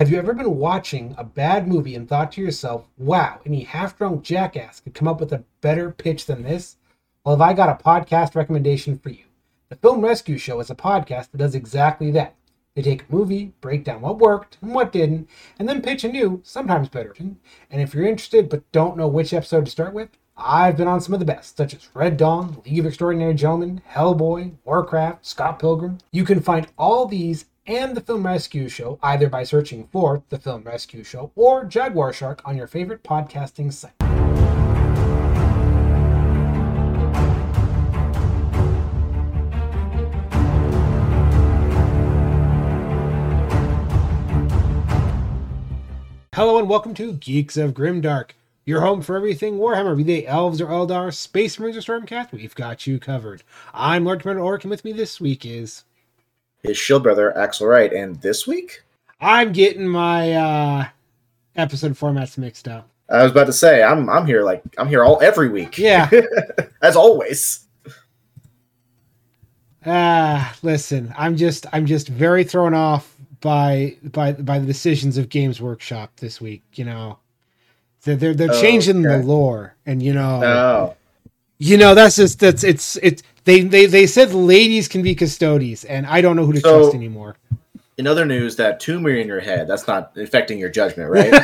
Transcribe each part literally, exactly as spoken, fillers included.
Have you ever been watching a bad movie and thought to yourself, wow, any half-drunk jackass could come up with a better pitch than this? Well, have I got a podcast recommendation for you. The Film Rescue Show is a podcast that does exactly that. They take a movie, break down what worked and what didn't, and then pitch a new, sometimes better version. And if you're interested but don't know which episode to start with, I've been on some of the best, such as Red Dawn, League of Extraordinary Gentlemen, Hellboy, Warcraft, Scott Pilgrim. You can find all these and the Film Rescue Show either by searching for The Film Rescue Show or Jaguar Shark on your favorite podcasting site. Hello and welcome to Geeks of Grimdark, your home for everything Warhammer, be they elves or Eldar, Space Marines or Stormcast. We've got you covered. I'm Lord Commander Orc, and with me this week is his shield brother, Axel Wright. And this week? I'm getting my uh, episode formats mixed up. I was about to say, I'm I'm here like I'm here all every week. Yeah. As always. Ah, uh, listen, I'm just I'm just very thrown off by by by the decisions of Games Workshop this week, you know. They're they're, they're oh, changing okay. the lore, and you know oh. You know, that's just that's it's it's They, they they said ladies can be custodies, and I don't know who to so, trust anymore. In other news, that tumor in your head, that's not affecting your judgment, right?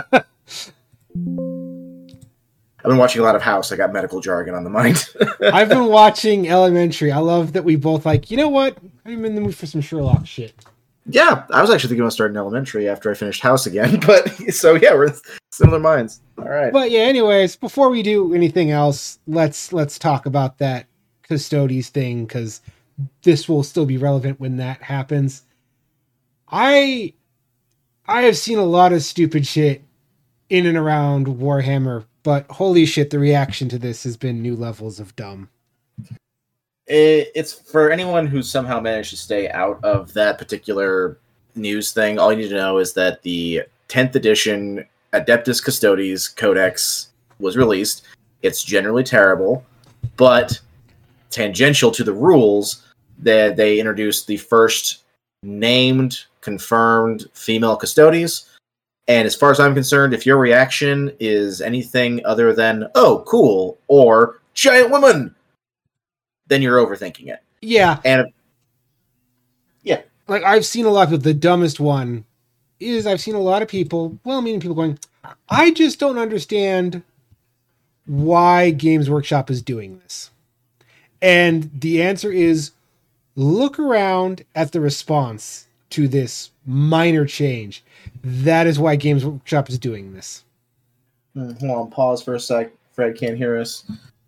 I've been watching a lot of House. I got medical jargon on the mind. I've been watching Elementary. I love that we both like, you know what? I'm in the mood for some Sherlock shit. Yeah, I was actually thinking about starting Elementary after I finished House again. But so, yeah, we're similar minds. All right. But yeah, anyways, before we do anything else, let's let's talk about that Custodes thing, because this will still be relevant when that happens. I I have seen a lot of stupid shit in and around Warhammer, but holy shit, the reaction to this has been new levels of dumb. It, it's for anyone who somehow managed to stay out of that particular news thing. All you need to know is that the tenth edition Adeptus Custodes Codex was released. It's generally terrible, but tangential to the rules, that they introduced the first named, confirmed female Custodes. And as far as I'm concerned, if your reaction is anything other than, oh, cool, or giant woman, then you're overthinking it. Yeah. And yeah. Like, I've seen a lot of people. The dumbest one is I've seen a lot of people, well-meaning people going, I just don't understand why Games Workshop is doing this. And the answer is, look around at the response to this minor change. That is why Games Workshop is doing this. Mm, hold on, pause for a sec. Fred can't hear us.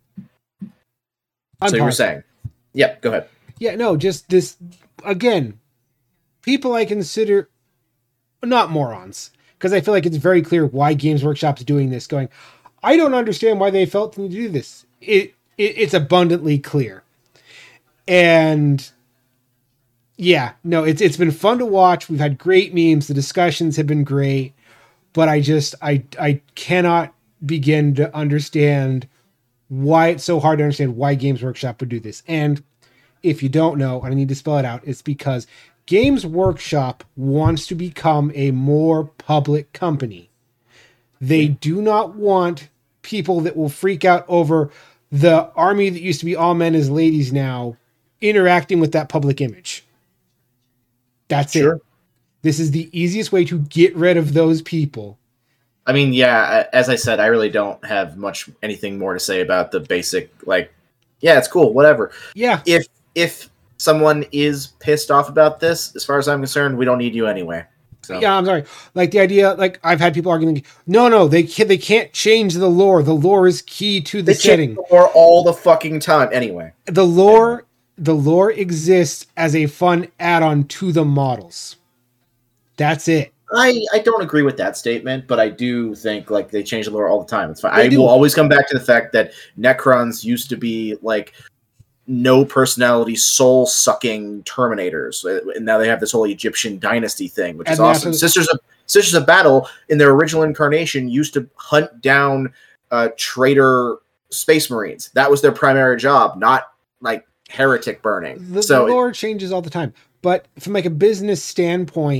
I'm so you were paused. saying. Yeah, go ahead. Yeah, no, just this, again, people I consider not morons, because I feel like it's very clear why Games Workshop is doing this, going, I don't understand why they felt the need to do this. It It, it's abundantly clear. And yeah, no, it's it's been fun to watch. We've had great memes. The discussions have been great, but I just, I, I cannot begin to understand why it's so hard to understand why Games Workshop would do this. And if you don't know, and I need to spell it out, it's because Games Workshop wants to become a more public company. They do not want people that will freak out over the army that used to be all men as ladies now interacting with that public image. That's sure. it. This is the easiest way to get rid of those people. I mean, yeah, as I said, I really don't have much anything more to say about the basic, like, yeah, it's cool, whatever. Yeah. If if someone is pissed off about this, as far as I'm concerned, we don't need you anyway. So. Yeah, I'm sorry. Like the idea, like I've had people arguing, no, no, they can't, they can't change the lore. The lore is key to the they setting. Change the lore all the fucking time, anyway. The lore, anyway. the lore exists as a fun add-on to the models. That's it. I, I don't agree with that statement, but I do think like they change the lore all the time. It's fine. They I do. will always come back to the fact that Necrons used to be like no personality, soul sucking Terminators, and now they have this whole Egyptian dynasty thing, which and is awesome. The- Sisters of Sisters of Battle in their original incarnation used to hunt down uh, traitor space marines. That was their primary job, not like heretic burning. The, so the lore changes all the time, but from like a business standpoint,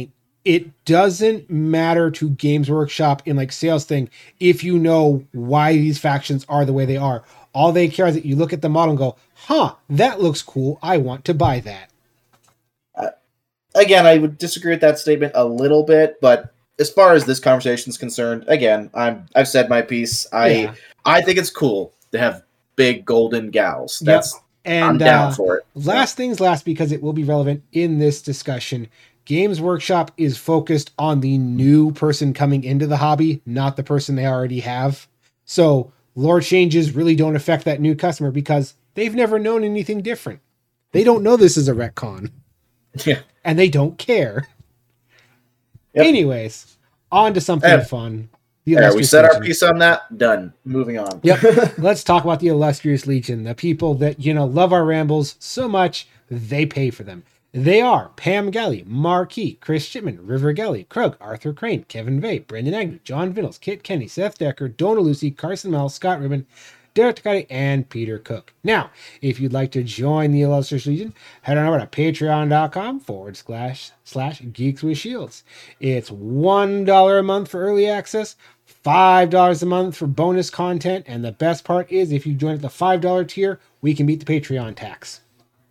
it doesn't matter to Games Workshop in like sales thing if you know why these factions are the way they are. All they care is that you look at the model and go, huh, that looks cool. I want to buy that. Uh, again, I would disagree with that statement a little bit, but as far as this conversation is concerned, again, I'm I've said my piece. I yeah. I think it's cool to have big golden gals. That's yep. and, I'm down uh, for it. Last yeah. things last, because it will be relevant in this discussion. Games Workshop is focused on the new person coming into the hobby, not the person they already have. So lore changes really don't affect that new customer because they've never known anything different. They don't know this is a retcon. Yeah. And they don't care. Yep. Anyways, on to something yeah. fun. The yeah, we said Legion. Our piece on that. Done. Moving on. Yep. Let's talk about the Illustrious Legion, the people that, you know, love our rambles so much they pay for them. They are Pam Galley, Marquis, Chris Shipman, River Galley, Krug, Arthur Crane, Kevin Vay, Brendan Agnew, John Vinnels, Kit Kenny, Seth Decker, Dona Lucy, Carson Mel, Scott Rubin, Derek Takati, and Peter Cook. Now, if you'd like to join the Illustrious Legion, head on over to patreon.com forward slash slash Geeks with Shields. It's one dollar a month for early access, five dollars a month for bonus content, and the best part is if you join at the five dollar tier, we can beat the Patreon tax.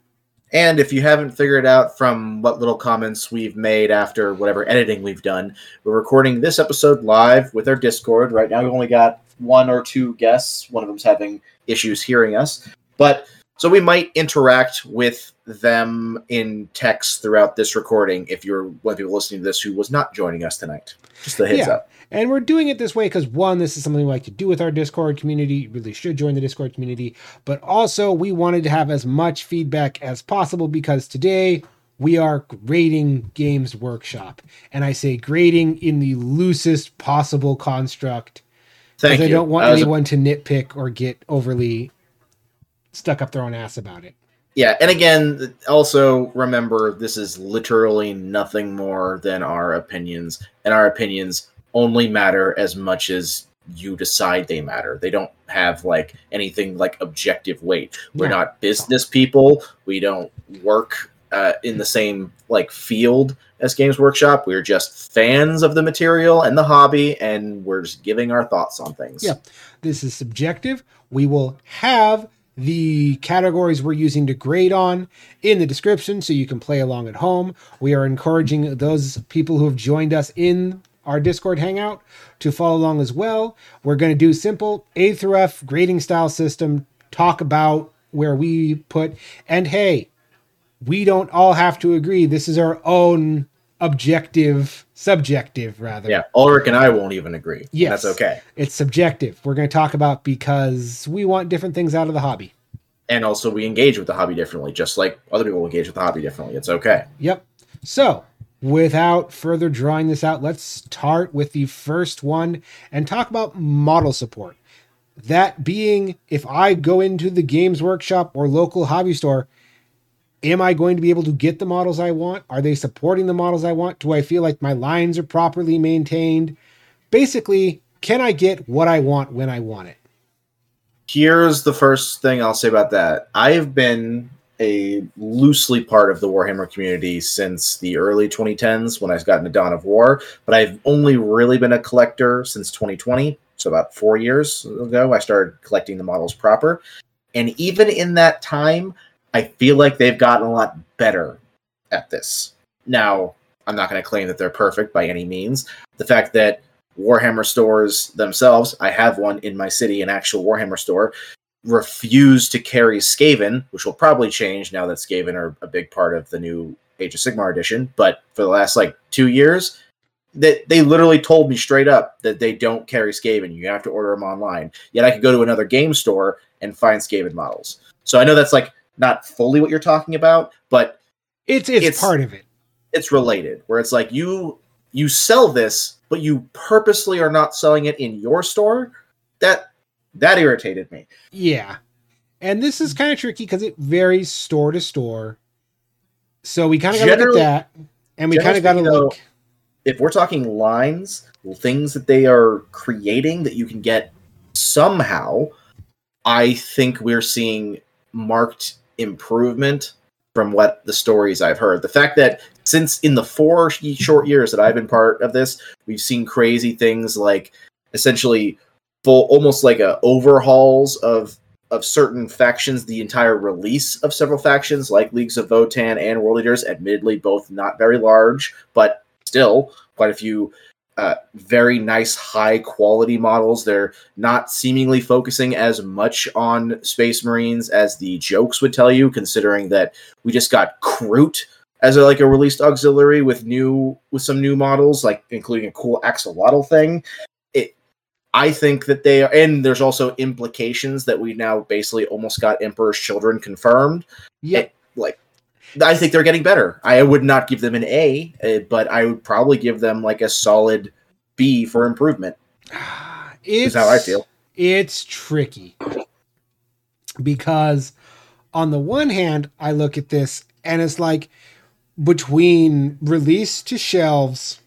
And if you haven't figured out from what little comments we've made after whatever editing we've done, we're recording this episode live with our Discord. Right now we've only got one or two guests. One of them's having issues hearing us. But so we might interact with them in text throughout this recording if you're one of the people listening to this who was not joining us tonight. Just a heads yeah. up. And we're doing it this way because, one, this is something we like to do with our Discord community. You really should join the Discord community. But also, we wanted to have as much feedback as possible because today we are grading Games Workshop. And I say grading in the loosest possible construct. Thank you. I don't want I anyone a- to nitpick or get overly stuck up their own ass about it. Yeah, and again, also remember, this is literally nothing more than our opinions. And our opinions only matter as much as you decide they matter. They don't have like anything like objective weight. We're no. not business people. We don't work uh, in the same like field as Games Workshop. We're just fans of the material and the hobby, and we're just giving our thoughts on things. Yeah, this is subjective. We will have the categories we're using to grade on in the description so you can play along at home. We are encouraging those people who have joined us in our Discord hangout to follow along as well. We're going to do simple A through F grading style system, talk about where we put, and hey, we don't all have to agree. This is our own objective, subjective rather. Yeah, Ulrich and I won't even agree. Yes. That's okay. It's subjective. We're going to talk about because we want different things out of the hobby. And also we engage with the hobby differently, just like other people engage with the hobby differently. It's okay. Yep. So, without further drawing this out, let's start with the first one and talk about model support. That being, if I go into the Games Workshop or local hobby store, am I going to be able to get the models I want? Are they supporting the models I want? Do I feel like my lines are properly maintained? Basically, can I get what I want when I want it? Here's the first thing I'll say about that. I've been a loosely part of the Warhammer community since the early twenty tens when I got into Dawn of War, but I've only really been a collector since twenty twenty. So about four years ago, I started collecting the models proper. And even in that time, I feel like they've gotten a lot better at this. Now, I'm not going to claim that they're perfect by any means. The fact that Warhammer stores themselves, I have one in my city, an actual Warhammer store, refuse to carry Skaven, which will probably change now that Skaven are a big part of the new Age of Sigmar edition. But for the last like two years, that they literally told me straight up that they don't carry Skaven. You have to order them online. Yet I could go to another game store and find Skaven models. So I know that's like not fully what you're talking about, but it's it's, it's part of it. It's related, where it's like you you sell this, but you purposely are not selling it in your store. That that irritated me. Yeah. And this is kind of tricky because it varies store to store. So we kind of got to look at that. And we kind of got to look. If we're talking lines, things that they are creating that you can get somehow, I think we're seeing marked improvement from what the stories I've heard. The fact that since in the four short years that I've been part of this, we've seen crazy things like essentially full, almost like a overhauls of of certain factions, the entire release of several factions like Leagues of Votann and World Eaters, admittedly both not very large, but still quite a few uh, very nice high quality models. They're not seemingly focusing as much on Space Marines as the jokes would tell you, considering that we just got Kroot as a, like a released auxiliary with new with some new models, like including a cool axolotl thing. I think that they are, and there's also implications that we now basically almost got Emperor's Children confirmed. Yeah, like I think they're getting better. I would not give them an A, uh, but I would probably give them like a solid B for improvement. It's is how I feel. It's tricky because on the one hand, I look at this and it's like between release to shelves,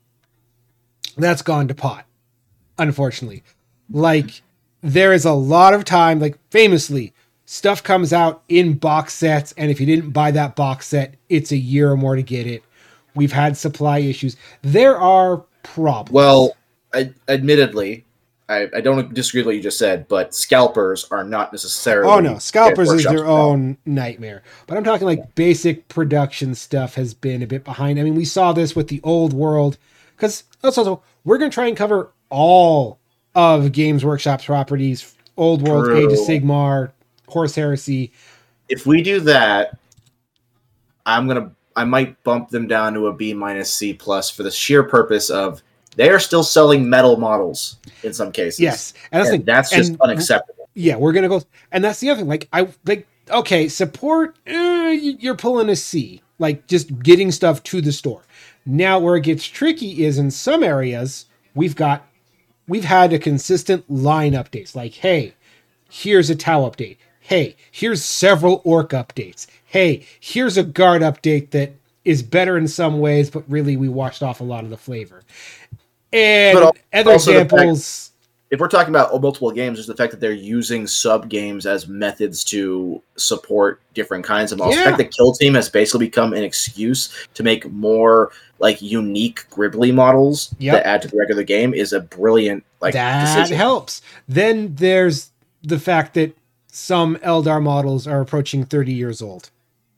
that's gone to pot. Unfortunately, like there is a lot of time, like famously, stuff comes out in box sets, and if you didn't buy that box set, it's a year or more to get it. We've had supply issues. There are problems. Well, I, admittedly, I, I don't disagree with what you just said, but scalpers are not necessarily. Oh no, scalpers is their own nightmare. But I'm talking like basic production stuff has been a bit behind. I mean, we saw this with the Old World, because also we're going to try and cover all of Games Workshop's properties, Old World, True. Age of Sigmar, Horse Heresy. If we do that, I'm gonna I might bump them down to a B minus C plus for the sheer purpose of they are still selling metal models in some cases. Yes, and that's, and like, that's just and, unacceptable. Yeah, we're gonna go, and that's the other thing. Like I like okay, support. Eh, you're pulling a C, like just getting stuff to the store. Now, where it gets tricky is in some areas we've got. We've had a consistent line updates like, hey, here's a Tau update. Hey, here's several Orc updates. Hey, here's a Guard update that is better in some ways, but really we washed off a lot of the flavor. And But other examples... Fact, if we're talking about multiple games, there's the fact that they're using sub-games as methods to support different kinds of models. Yeah. The fact that Kill Team has basically become an excuse to make more like unique Gribbly models Yep. that add to the regular game is a brilliant like that decision. helps. Then there's the fact that some Eldar models are approaching thirty years old.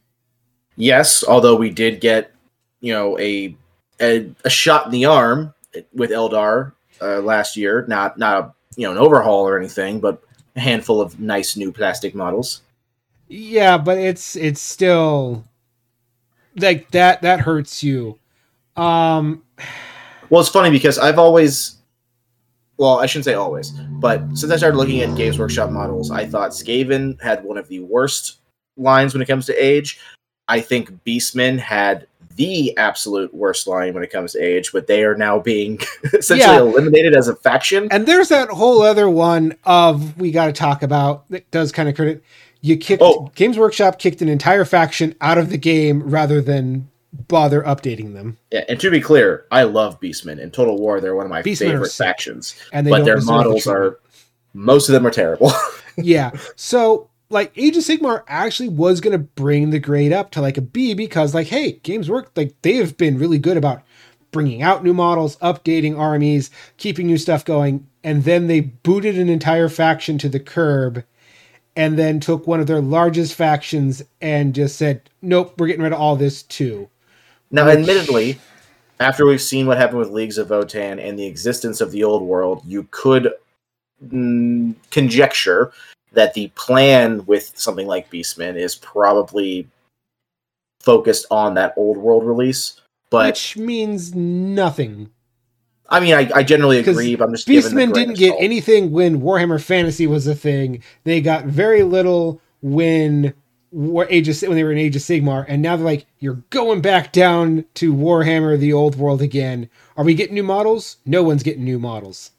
Yes, although we did get, you know, a a, a shot in the arm with Eldar uh, last year. Not not a, you know, an overhaul or anything, but a handful of nice new plastic models. Yeah, but it's it's still like that that hurts you. Um Well, it's funny because I've always, well, I shouldn't say always, but since I started looking at Games Workshop models, I thought Skaven had one of the worst lines when it comes to age. I think Beastmen had the absolute worst line when it comes to age, but they are now being essentially Yeah. eliminated as a faction. And there's that whole other one of we got to talk about that does kind of credit. You kicked Oh. Games Workshop kicked an entire faction out of the game rather than bother updating them. Yeah, and to be clear, I love Beastmen. In Total War, they're one of my Beastmen are favorite sick. factions. And they But don't their deserve the models treatment. are, most of them are terrible. Yeah. So like Age of Sigmar actually was going to bring the grade up to like a B because like, hey, Games Work, like they have been really good about bringing out new models, updating armies, keeping new stuff going. And then they booted an entire faction to the curb and then took one of their largest factions and just said, nope, we're getting rid of all this too. Now, Which- admittedly, after we've seen what happened with Leagues of Votann and the existence of the Old World, you could mm, conjecture that the plan with something like Beastmen is probably focused on that Old World release. But which means nothing. I mean, I, I generally 'Cause agree. But I'm just giving the Beastmen grain didn't of get salt. anything when Warhammer Fantasy was a thing. They got very little when War Age of, when they were in Age of Sigmar, and now they're like, you're going back down to Warhammer, the Old World again. Are we getting new models? No one's getting new models.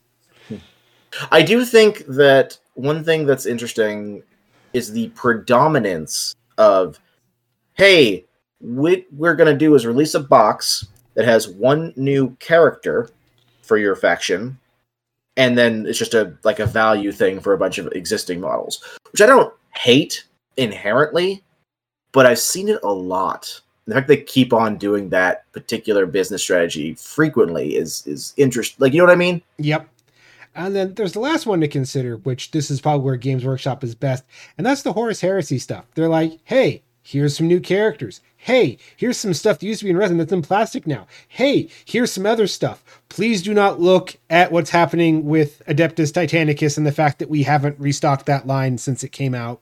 I do think that one thing that's interesting is the predominance of, hey, what we're going to do is release a box that has one new character for your faction, and then it's just a like a value thing for a bunch of existing models, which I don't hate inherently, but I've seen it a lot. The fact they keep on doing that particular business strategy frequently is is interesting. Like, you know what I mean? Yep. And then there's the last one to consider, which this is probably where Games Workshop is best, and that's the Horus Heresy stuff. They're like, hey, here's some new characters. Hey, here's some stuff that used to be in resin that's in plastic now. Hey, here's some other stuff. Please do not look at what's happening with Adeptus Titanicus and the fact that we haven't restocked that line since it came out.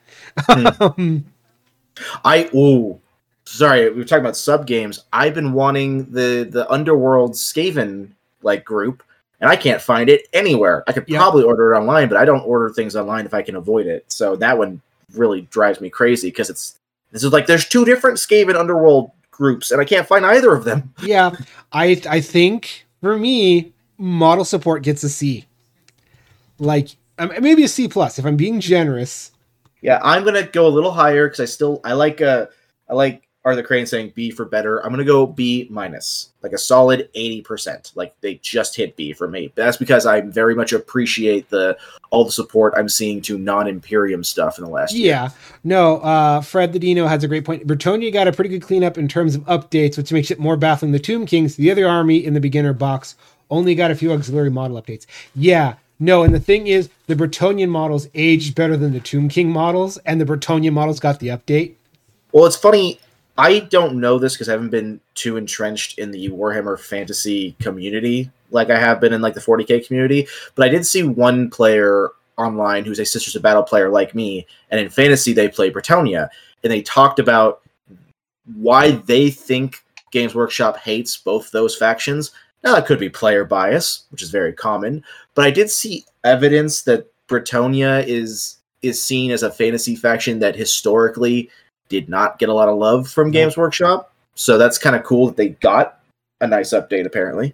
Hmm. I, oh, sorry, we were talking about sub games. I've been wanting the, the Underworld Skaven like group, and I can't find it anywhere. I could yep. probably order it online, but I don't order things online if I can avoid it. So that one really drives me crazy because it's this is like there's two different Skaven Underworld groups, and I can't find either of them. Yeah, I I think for me, model support gets a C. Like um, maybe a C plus if I'm being generous. Yeah, I'm gonna go a little higher because I still I like uh I like Arthur Crane saying B for better. I'm gonna go B minus, like a solid eighty percent. Like they just hit B for me. But that's because I very much appreciate the all the support I'm seeing to non-Imperium stuff in the last year. Yeah, no, uh, Fred the Dino has a great point. Bretonnia got a pretty good cleanup in terms of updates, which makes it more baffling. The Tomb Kings, the other army in the beginner box, only got a few auxiliary model updates. Yeah, no, and the thing is, the Bretonnian models aged better than the Tomb King models, and the Bretonnian models got the update. Well, it's funny. I don't know this because I haven't been too entrenched in the Warhammer Fantasy community like I have been in like the forty K community, but I did see one player online who's a Sisters of Battle player like me, and in Fantasy they play Bretonnia, and they talked about why they think Games Workshop hates both those factions. Now, that could be player bias, which is very common, but I did see evidence that Bretonnia is is seen as a fantasy faction that historically did not get a lot of love from Games Workshop. So that's kind of cool that they got a nice update, apparently.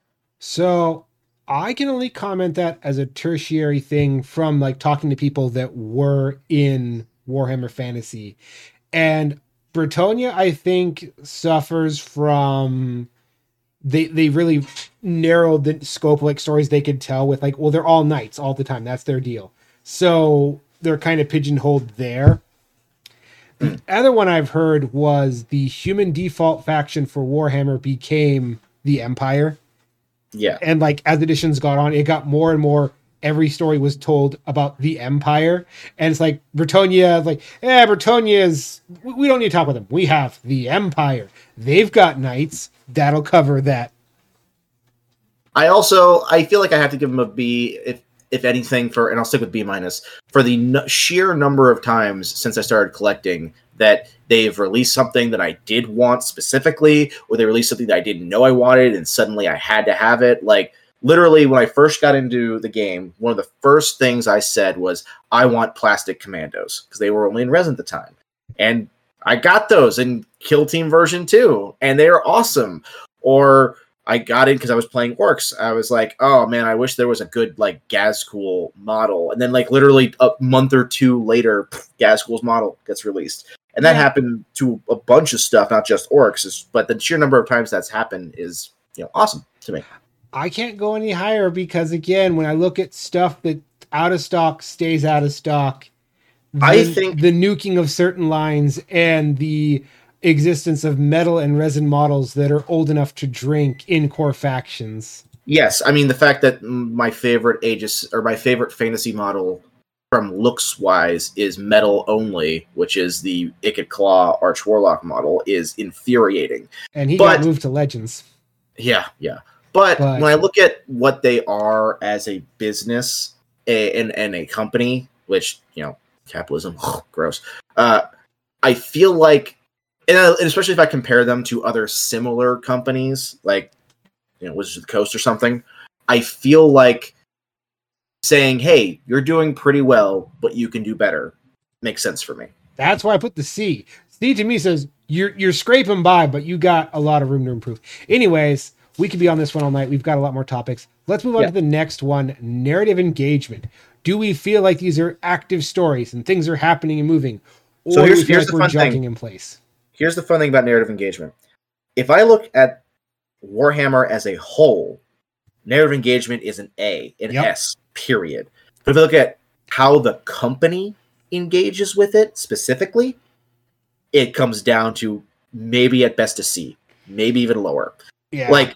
So I can only comment that as a tertiary thing from like talking to people that were in Warhammer Fantasy. And Bretonnia, I think, suffers from they they really narrowed the scope of like stories they could tell with like, well, they're all knights all the time. That's their deal. So they're kind of pigeonholed there. The other one I've heard was the human default faction for Warhammer became the Empire. Yeah. And like as editions got on, it got more and more. Every story was told about the Empire. And it's like Bretonnia, like, eh, Bretonnia is, we don't need to talk about them. We have the Empire. They've got knights. That'll cover that. I also, I feel like I have to give them a B if, if anything, for, and I'll stick with B minus, for the n- sheer number of times since I started collecting that they've released something that I did want specifically, or they released something that I didn't know I wanted, and suddenly I had to have it. Like, literally, when I first got into the game, one of the first things I said was, I want plastic commandos, because they were only in resin at the time. And I got those in Kill Team version two, and they are awesome. Or I got in because I was playing Orcs. I was like, oh man, I wish there was a good like Ghazghkull model. And then like literally a month or two later, Ghazghkull's model gets released. And that yeah. happened to a bunch of stuff, not just Orcs. But the sheer number of times that's happened is, you know, awesome to me. I can't go any higher because again, when I look at stuff that out of stock stays out of stock, the, I think the nuking of certain lines and the existence of metal and resin models that are old enough to drink in core factions. Yes, I mean the fact that my favorite Aegis or my favorite fantasy model from looks wise is metal only, which is the Ikit Claw Arch Warlock model, is infuriating. And he but, got moved to Legends. Yeah, yeah. But, but when I look at what they are as a business and, and a company, which, you know, capitalism, gross. Uh, I feel like, and especially if I compare them to other similar companies, like, you know, Wizards of the Coast or something, I feel like saying, hey, you're doing pretty well, but you can do better, makes sense for me. That's why I put the C. C to me says, you're you're scraping by, but you got a lot of room to improve. Anyways, we could be on this one all night. We've got a lot more topics. Let's move on yeah. to the next one, narrative engagement. Do we feel like these are active stories and things are happening and moving? Or so here's, do we feel here's like the we're fun jogging thing. in place? Here's the fun thing about narrative engagement. If I look at Warhammer as a whole, narrative engagement is an A, an yep. S, period. But if I look at how the company engages with it specifically, it comes down to maybe at best a C, maybe even lower. Yeah. Like,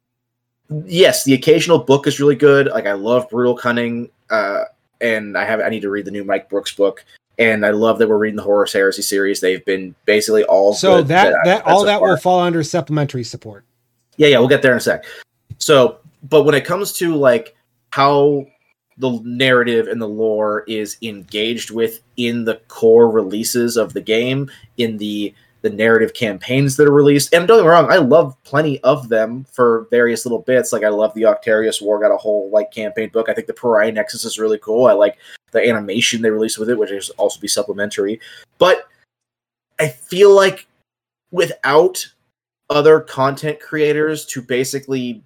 yes, the occasional book is really good. Like, I love Brutal Cunning, uh, and I have I need to read the new Mike Brooks book. And I love that we're reading the Horus Heresy series. They've been basically all so good that that, that all so that far. will fall under supplementary support. Yeah, yeah, we'll get there in a sec. So, but when it comes to like how the narrative and the lore is engaged with in the core releases of the game, in the the narrative campaigns that are released, and don't get me wrong, I love plenty of them for various little bits. Like I love the Octarius War, got a whole like campaign book. I think the Pariah Nexus is really cool. I like the animation they released with it, which is also be supplementary. But I feel like without other content creators to basically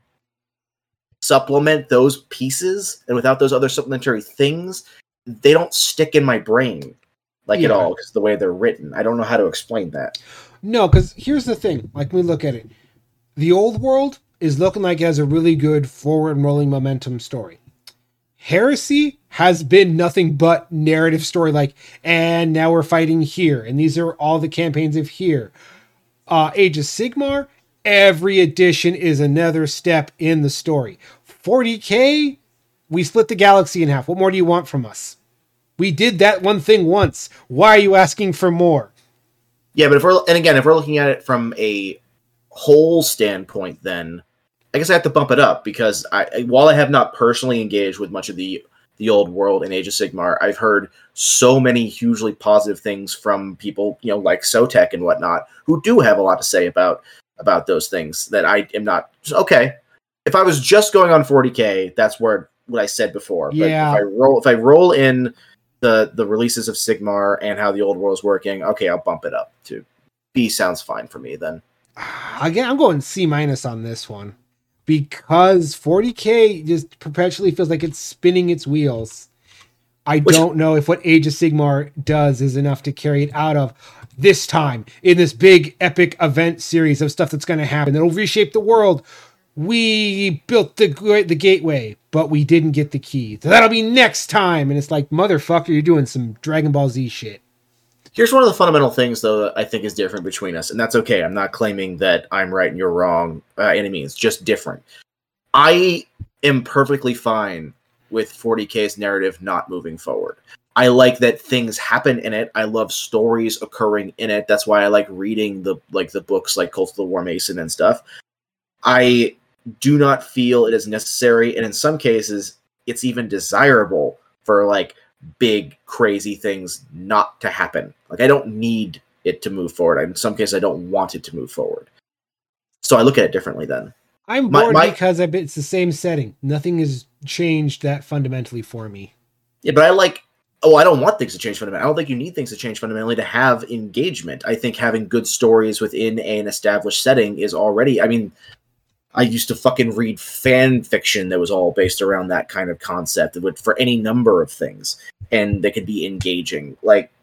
supplement those pieces, and without those other supplementary things, they don't stick in my brain like Yeah. at all, because the way they're written. I don't know how to explain that. No, because here's the thing. Like, we look at it. The old world is looking like it has a really good forward rolling momentum story. Heresy has been nothing but narrative story, like, and now we're fighting here, and these are all the campaigns of here. Uh, Age of Sigmar, every edition is another step in the story. forty K, we split the galaxy in half. What more do you want from us? We did that one thing once. Why are you asking for more? Yeah, but if we're, and again, if we're looking at it from a whole standpoint, then I guess I have to bump it up, because I, while I have not personally engaged with much of the the old world in Age of Sigmar, I've heard so many hugely positive things from people, you know, like Sotek and whatnot, who do have a lot to say about about those things that I am not. Okay, if I was just going on forty K, that's where what I said before. But Yeah. if I roll, if I roll in the the releases of Sigmar and how the old world is working, okay, I'll bump it up to B. Sounds fine for me then. Again, I'm going C minus on this one, because forty K just perpetually feels like it's spinning its wheels. I Which- don't know if what Age of Sigmar does is enough to carry it out of this time in this big epic event series of stuff that's going to happen that'll reshape the world. We built the the gateway, but we didn't get the key. So that'll be next time. And it's like, motherfucker, you're doing some Dragon Ball Z shit. Here's one of the fundamental things, though, that I think is different between us, and that's okay. I'm not claiming that I'm right and you're wrong, uh, any means, just different. I am perfectly fine with forty K's narrative not moving forward. I like that things happen in it. I love stories occurring in it. That's why I like reading the like the books like Cult of the War Mason and stuff. I do not feel it is necessary, and in some cases, it's even desirable for like big, crazy things not to happen. Like, I don't need it to move forward. In some cases, I don't want it to move forward. So I look at it differently then. I'm My- bored my- because I bet it's the same setting. Nothing has changed that fundamentally for me. Yeah, but I like, oh, I don't want things to change fundamentally. I don't think you need things to change fundamentally to have engagement. I think having good stories within an established setting is already, I mean, I used to fucking read fan fiction that was all based around that kind of concept. It would, for any number of things, and they could be engaging. Like,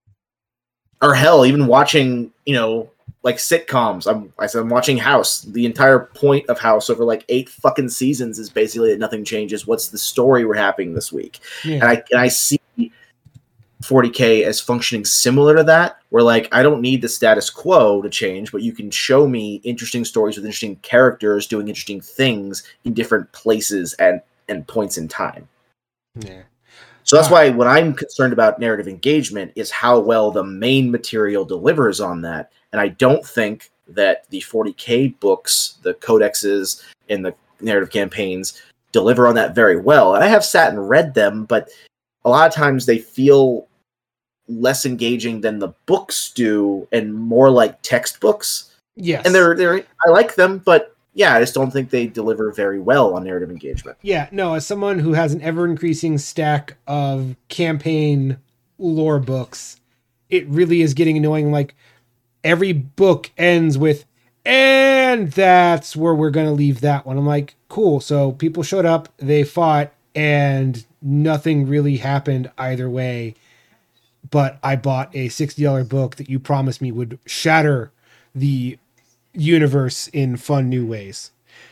or hell, even watching, you know, like sitcoms. I'm, I said I'm watching House. The entire point of House over like eight fucking seasons is basically that nothing changes. What's the story we're having this week? Yeah. And I and I see forty K as functioning similar to that, where like I don't need the status quo to change, but you can show me interesting stories with interesting characters doing interesting things in different places and and points in time. Yeah. So that's Ah. why when I'm concerned about narrative engagement is how well the main material delivers on that. And I don't think that the forty K books, the codexes, and the narrative campaigns deliver on that very well. And I have sat and read them, but a lot of times they feel less engaging than the books do and more like textbooks. Yes. And they're they're I like them, but yeah, I just don't think they deliver very well on narrative engagement. Yeah, no, as someone who has an ever increasing stack of campaign lore books, it really is getting annoying. Like, every book ends with, and that's where we're going to leave that one. I'm like, cool. So people showed up, they fought, and nothing really happened either way. But I bought a sixty dollars book that you promised me would shatter the universe in fun new ways.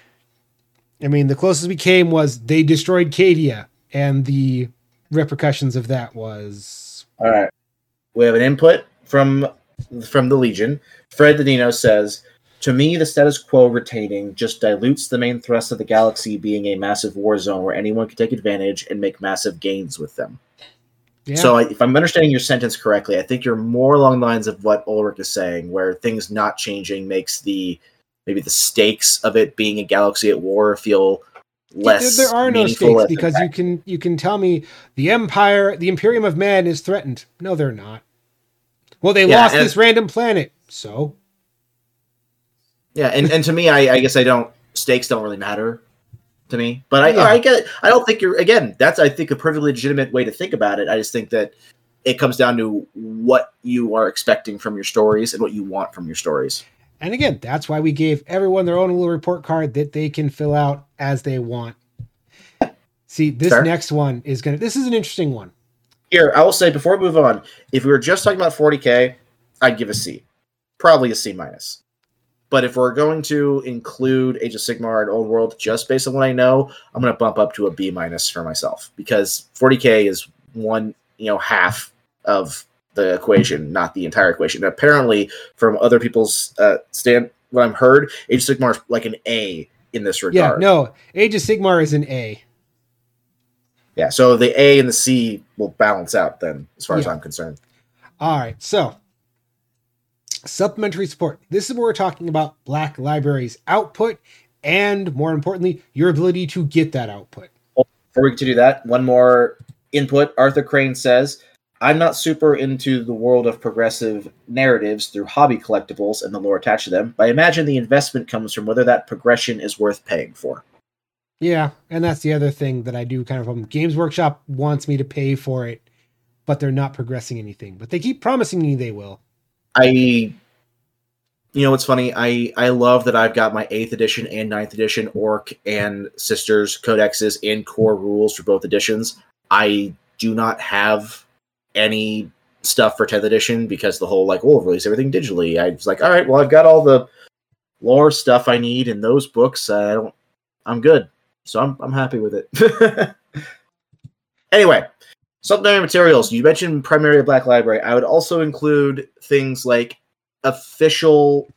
I mean, the closest we came was they destroyed Cadia, and the repercussions of that was... All right. We have an input from from the Legion, Fred Dino says, to me, the status quo retaining just dilutes the main thrust of the galaxy being a massive war zone where anyone can take advantage and make massive gains with them. Yeah. So if I'm understanding your sentence correctly, I think you're more along the lines of what Ulrich is saying, where things not changing makes the maybe the stakes of it being a galaxy at war feel less there, there are no meaningful. stakes because you can you can tell me the Empire, the Imperium of Man is threatened. No, they're not. Well, they yeah, lost this random planet, so... Yeah, and, and to me, I, I guess I don't... Stakes don't really matter to me. But I, yeah. I get it. I don't think you're... Again, that's, I think, a perfectly legitimate way to think about it. I just think that it comes down to what you are expecting from your stories and what you want from your stories. And again, that's why we gave everyone their own little report card that they can fill out as they want. See, this Fair. next one is going to... This is an interesting one. Here, I will say, before we move on, if we were just talking about forty K, I'd give a C. Probably a C minus. But if we're going to include Age of Sigmar and Old World, just based on what I know, I'm going to bump up to a B minus for myself. Because forty K is one, you know, half of the equation, not the entire equation. And apparently, from other people's uh, stand, what I've heard, Age of Sigmar is like an A in this regard. Yeah, no, Age of Sigmar is an A. Yeah, so the A and the C will balance out then, as far yeah. as I'm concerned. All right, so supplementary support. This is where we're talking about Black Library's output and, more importantly, your ability to get that output. Before we get to do that, one more input. Arthur Crane says, I'm not super into the world of progressive narratives through hobby collectibles and the lore attached to them, but I imagine the investment comes from whether that progression is worth paying for. Yeah, and that's the other thing that I do kind of... Um, Games Workshop wants me to pay for it, but they're not progressing anything. But they keep promising me they will. I... You know what's funny? I, I love that I've got my eighth edition and ninth edition Orc and Sisters codexes and core rules for both editions. I do not have any stuff for tenth edition because the whole, like, we'll release everything digitally. I was like, all right, well, I've got all the lore stuff I need in those books. I don't... I'm good. So I'm I'm happy with it. Anyway, supplementary materials. You mentioned primarily Black Library. I would also include things like official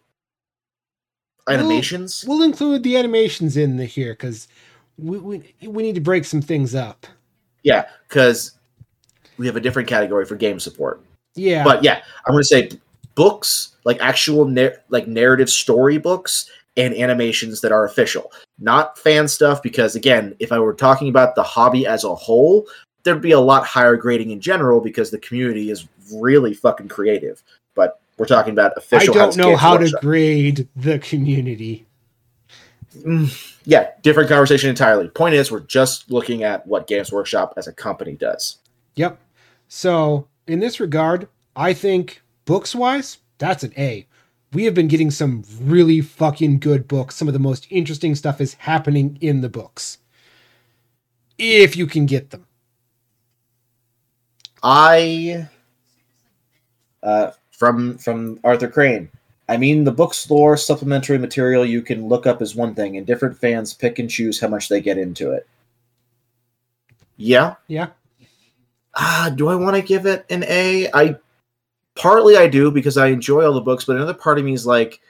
animations. We'll, we'll include the animations in the here because we, we we need to break some things up. Yeah, because we have a different category for game support. Yeah, but yeah, I'm going to say books, like actual na- like narrative story books. And animations that are official, not fan stuff, because again, if I were talking about the hobby as a whole, there'd be a lot higher grading in general because the community is really fucking creative. But we're talking about official. I don't know how to grade the community. Mm, yeah, different conversation entirely. Point is, we're just looking at what Games Workshop as a company does. Yep. So in this regard, I think books-wise, that's an A. We have been getting some really fucking good books. Some of the most interesting stuff is happening in the books. If you can get them. I, uh, from from Arthur Crane, I mean, the book's lore supplementary material you can look up is one thing, and different fans pick and choose how much they get into it. Yeah? Yeah. Ah, do I want to give it an A? I... Partly I do because I enjoy all the books, but another part of me is like,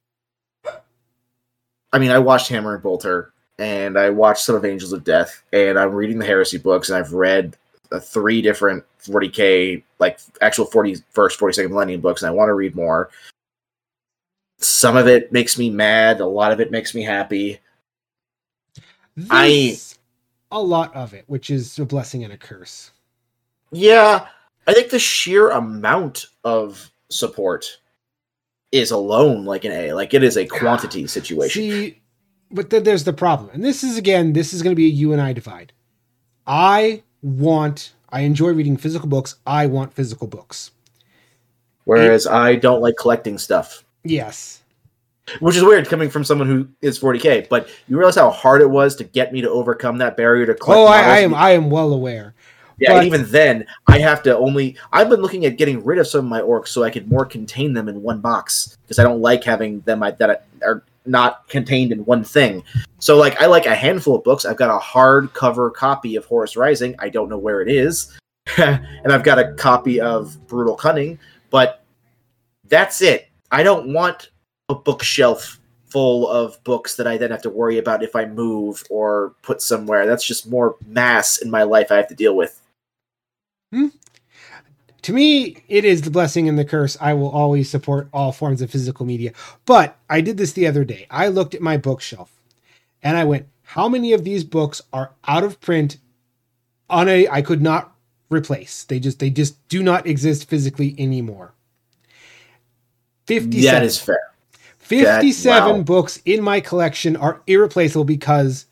I mean, I watched Hammer and Bolter, and I watched some of Angels of Death, and I'm reading the Heresy books, and I've read uh, three different forty K, like actual forty-first, forty-second Millennium books, and I want to read more. Some of it makes me mad, a lot of it makes me happy. This, I a lot of it, which is a blessing and a curse. Yeah. I think the sheer amount of support is alone like an A. Like, it is a quantity situation. See, but then there's the problem. And this is, again, this is going to be a you and I divide. I want, I enjoy reading physical books. I want physical books. Whereas and, I don't like collecting stuff. Yes. Which is weird coming from someone who is forty K. But you realize how hard it was to get me to overcome that barrier to collect Oh, I, I am I am well aware. Yeah, but, and even then, I have to only... I've been looking at getting rid of some of my orcs so I can more contain them in one box, because I don't like having them that are not contained in one thing. So, like, I like a handful of books. I've got a hardcover copy of Horus Rising. I don't know where it is. And I've got a copy of Brutal Cunning. But That's it. I don't want a bookshelf full of books that I then have to worry about if I move or put somewhere. That's just more mass in my life I have to deal with. Hmm. To me, it is the blessing and the curse. I will always support all forms of physical media. But I did this the other day. I looked at my bookshelf and I went, how many of these books are out of print on a I could not replace? They just they just do not exist physically anymore. fifty-seven. That is fair. fifty-seven That, wow. books in my collection are irreplaceable because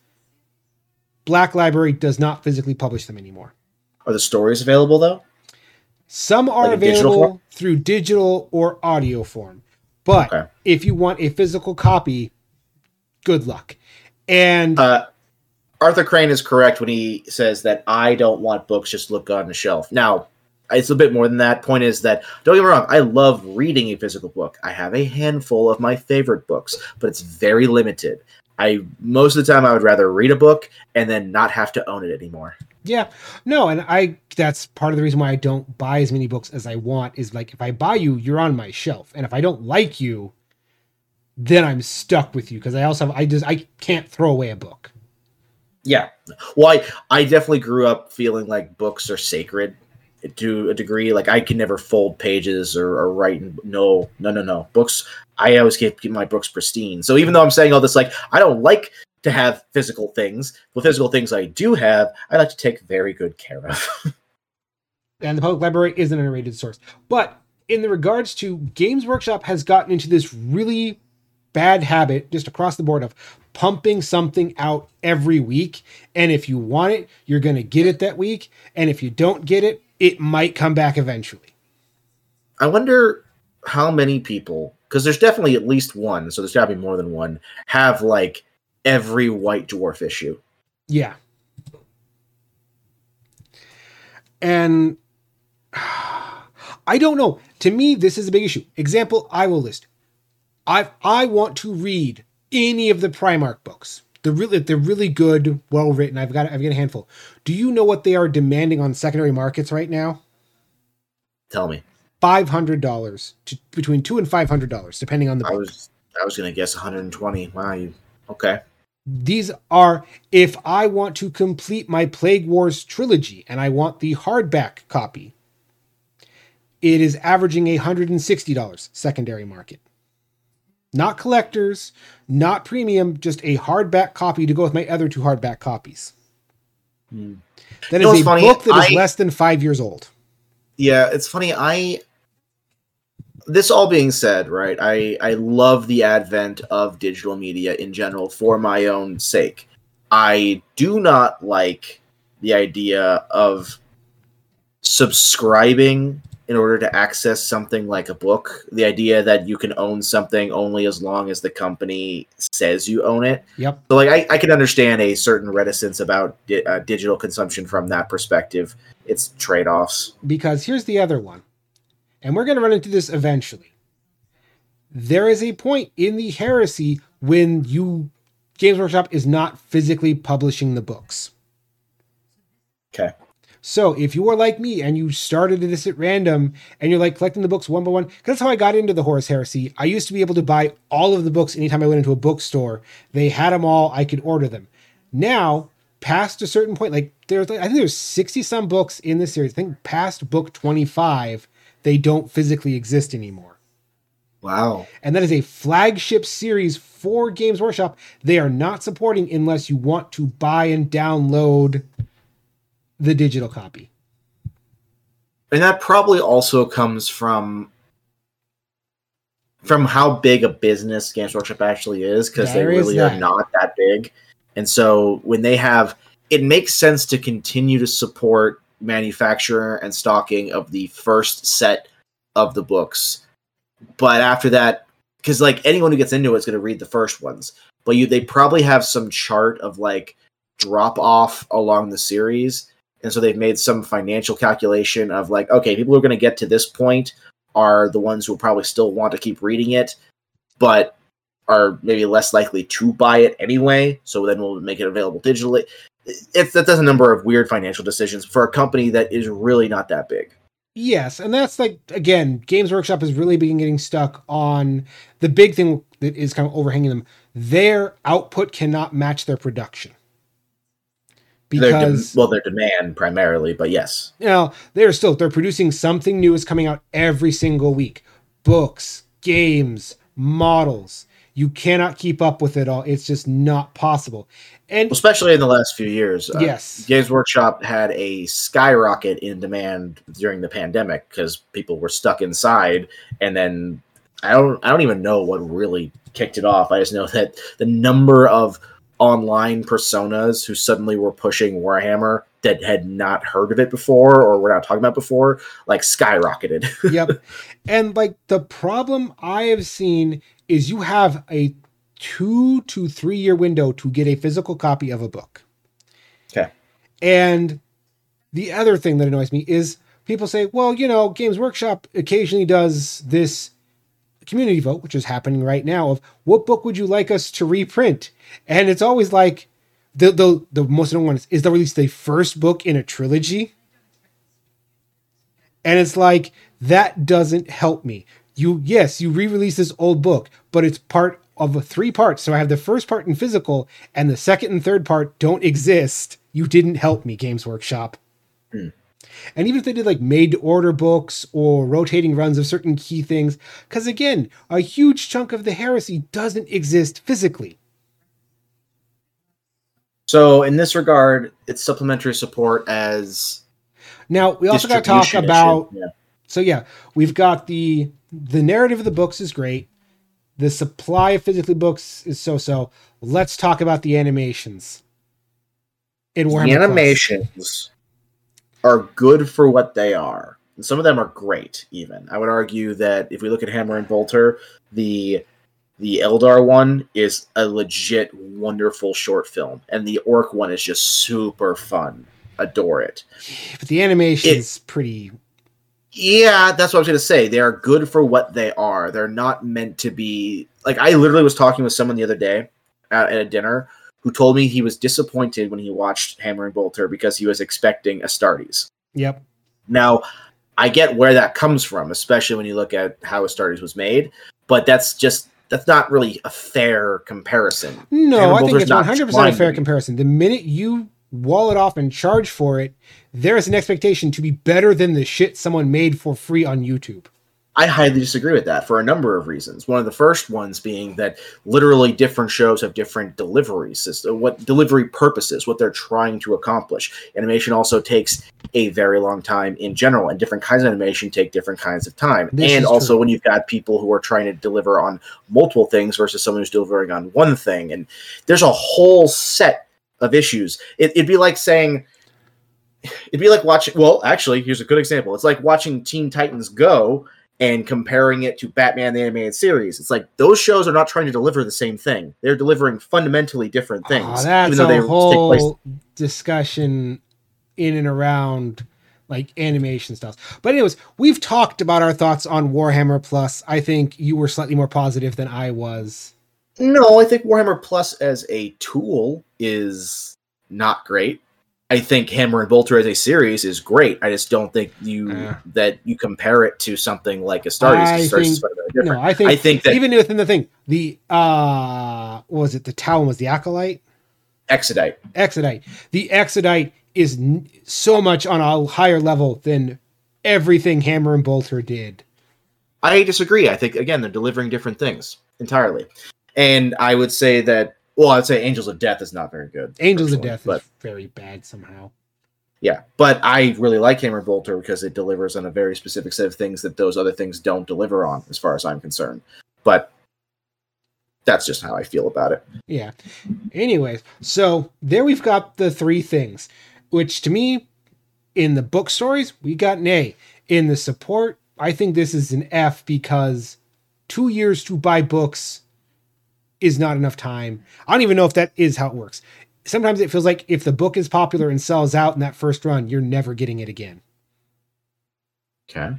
Black Library does not physically publish them anymore. Are the stories available though? Some are Like in digital available form? through digital or audio form. But Okay. if you want a physical copy, good luck. And Uh, Arthur Crane is correct when he says that I don't want books just look on the shelf. Now, it's a bit more than that. Point is that, don't get me wrong, I love reading a physical book. I have a handful of my favorite books, but it's very limited. I most of the time I would rather read a book and then not have to own it anymore. yeah, no, and I that's part of the reason why I don't buy as many books as I want is like if I buy you, you're on my shelf. And if I don't like you, then I'm stuck with you because I also have I just I can't throw away a book. Yeah. Well, I, I definitely grew up feeling like books are sacred to a degree. Like I can never fold pages or, or write. In, no, no, no, no. Books, I always keep, keep my books pristine. So even though I'm saying all this, like, I don't like to have physical things, the physical things I do have, I like to take very good care of. And the public library is an underrated source. But in the regards to Games Workshop has gotten into this really bad habit just across the board of pumping something out every week. And if you want it, you're going to get it that week. And if you don't get it, it might come back eventually. I wonder how many people, because there's definitely at least one, so there's got to be more than one, have like every White Dwarf issue. Yeah. And I don't know. To me, this is a big issue. Example, I will list. I I want to read any of the Primarch books. They're really they're really good, well written. I've got I've got a handful. Do you know what they are demanding on secondary markets right now? Tell me. Five hundred dollars to between two and five hundred dollars, depending on the book. I was I was gonna guess one hundred twenty. Wow, you okay? These are if I want to complete my Plague Wars trilogy and I want the hardback copy. It is averaging one hundred sixty dollars secondary market. Not collectors, not premium, just a hardback copy to go with my other two hardback copies. Hmm. That You know is a what's funny? book that is I- less than five years old. Yeah, it's funny. I this all being said, right? I I love the advent of digital media in general for my own sake. I do not like the idea of subscribing in order to access something like a book. The idea that you can own something only as long as the company says you own it. Yep. So, like, I, I can understand a certain reticence about di- uh, digital consumption from that perspective. It's trade-offs. Because here's the other one. And we're going to run into this eventually. There is a point in the heresy when you Games Workshop is not physically publishing the books. Okay. So if you are like me and you started this at random and you're like collecting the books one by one, because that's how I got into the Horus Heresy. I used to be able to buy all of the books anytime I went into a bookstore. They had them all. I could order them. Now, past a certain point, like there's, I think there's sixty some books in this series. I think past book twenty-five, they don't physically exist anymore. Wow. And that is a flagship series for Games Workshop. They are not supporting unless you want to buy and download the digital copy. And that probably also comes from from how big a business Games Workshop actually is, because they There is really are that. not that big. And so when they have, it makes sense to continue to support manufacture and stocking of the first set of the books. But after that, because like anyone who gets into it is going to read the first ones, but you they probably have some chart of like drop off along the series. And so they've made some financial calculation of like, okay, people who are going to get to this point are the ones who will probably still want to keep reading it, but are maybe less likely to buy it anyway. So then we'll make it available digitally. It's, that does a number of weird financial decisions for a company that is really not that big. Yes, and that's like, again, Games Workshop has really been getting stuck on the big thing that is kind of overhanging them. Their output cannot match their production. Their dem- Because, well, their demand primarily, but yes. you know, they're still, they're producing something new is coming out every single week. Books, games, models. You cannot keep up with it all. It's just not possible. And Especially in the last few years. Uh, yes. Games Workshop had a skyrocket in demand during the pandemic because people were stuck inside. And then I don't I don't even know what really kicked it off. I just know that the number of online personas who suddenly were pushing Warhammer that had not heard of it before or were not talking about before, like skyrocketed. Yep. And like the problem I have seen is you have a two to three year window to get a physical copy of a book. Okay. And the other thing that annoys me is people say, well, you know, Games Workshop occasionally does this community vote, which is happening right now, of what book would you like us to reprint? And it's always like the the, the most annoying one is, is they'll release the first book in a trilogy. And it's like, that doesn't help me. You, yes, you re-release this old book, but it's part of a three parts. So I have the first part in physical and the second and third part don't exist. You didn't help me, Games Workshop. Mm. And even if they did like made to order books or rotating runs of certain key things, because again, a huge chunk of the heresy doesn't exist physically. So in this regard, it's supplementary support as now we also got to talk about, yeah. So yeah, we've got the, the narrative of the books is great. The supply of physically books is so-so. Let's talk about the animations. In Warhammer the animations Plus. Are good for what they are. And some of them are great, even. I would argue that if we look at Hammer and Bolter, the the Eldar one is a legit wonderful short film. And the Orc one is just super fun. Adore it. But the animation is pretty... Yeah, that's what I was going to say. They are good for what they are. They're not meant to be... Like, I literally was talking with someone the other day at, at a dinner who told me he was disappointed when he watched Hammer and Bolter because he was expecting Astartes. Yep. Now, I get where that comes from, especially when you look at how Astartes was made, but that's just... That's not really a fair comparison. No, Hammer I think Bolter's it's one hundred percent a fair comparison. The minute you wall it off and charge for it, there is an expectation to be better than the shit someone made for free on YouTube. I highly disagree with that for a number of reasons. One of the first ones being that literally different shows have different delivery systems, what delivery purposes, what they're trying to accomplish. Animation also takes a very long time in general, and different kinds of animation take different kinds of time. This and also true. When you've got people who are trying to deliver on multiple things versus someone who's delivering on one thing, and there's a whole set of issues. It, it'd be like saying, it'd be like watching, well, actually, here's a good example. It's like watching Teen Titans Go and comparing it to Batman the Animated Series. It's like those shows are not trying to deliver the same thing. They're delivering fundamentally different things. Oh, that's even though a they whole take place- discussion in and around like animation stuff. But anyways, we've talked about our thoughts on Warhammer Plus. I think you were slightly more positive than I was. No, I think Warhammer Plus as a tool is not great. I think Hammer and Bolter as a series is great. I just don't think you uh, that you compare it to something like Astartes. I Astartes think, is very different. No, I think, I think that even within the thing, the uh, what was it? The Talon was the Acolyte? Exodite. Exodite. The Exodite is n- so much on a higher level than everything Hammer and Bolter did. I disagree. I think, again, they're delivering different things entirely. And I would say that, well, I'd say Angels of Death is not very good. Angels of Death but, is very bad somehow. Yeah, but I really like Hammer and Bolter because it delivers on a very specific set of things that those other things don't deliver on, as far as I'm concerned. But that's just how I feel about it. Yeah. Anyways, so there we've got the three things, which to me, in the book stories, we got an A. In the support, I think this is an F because two years to buy books is not enough time. I don't even know if that is how it works. Sometimes it feels like if the book is popular and sells out in that first run, you're never getting it again. Okay.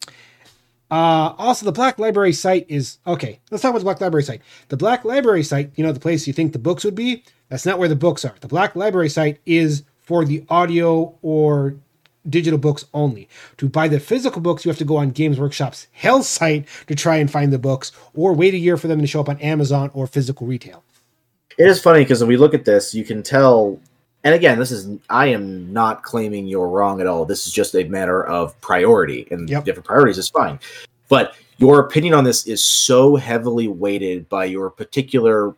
Uh, also, the Black Library site is... Okay, let's talk about the Black Library site. The Black Library site, you know, the place you think the books would be, that's not where the books are. The Black Library site is for the audio or digital books only. To buy the physical books, you have to go on Games Workshop's hell site to try and find the books, or wait a year for them to show up on Amazon or physical retail. It is funny because when we look at this, you can tell, and again, this is, I am not claiming you're wrong at all. This is just a matter of priority, and yep. different priorities is fine. But your opinion on this is so heavily weighted by your particular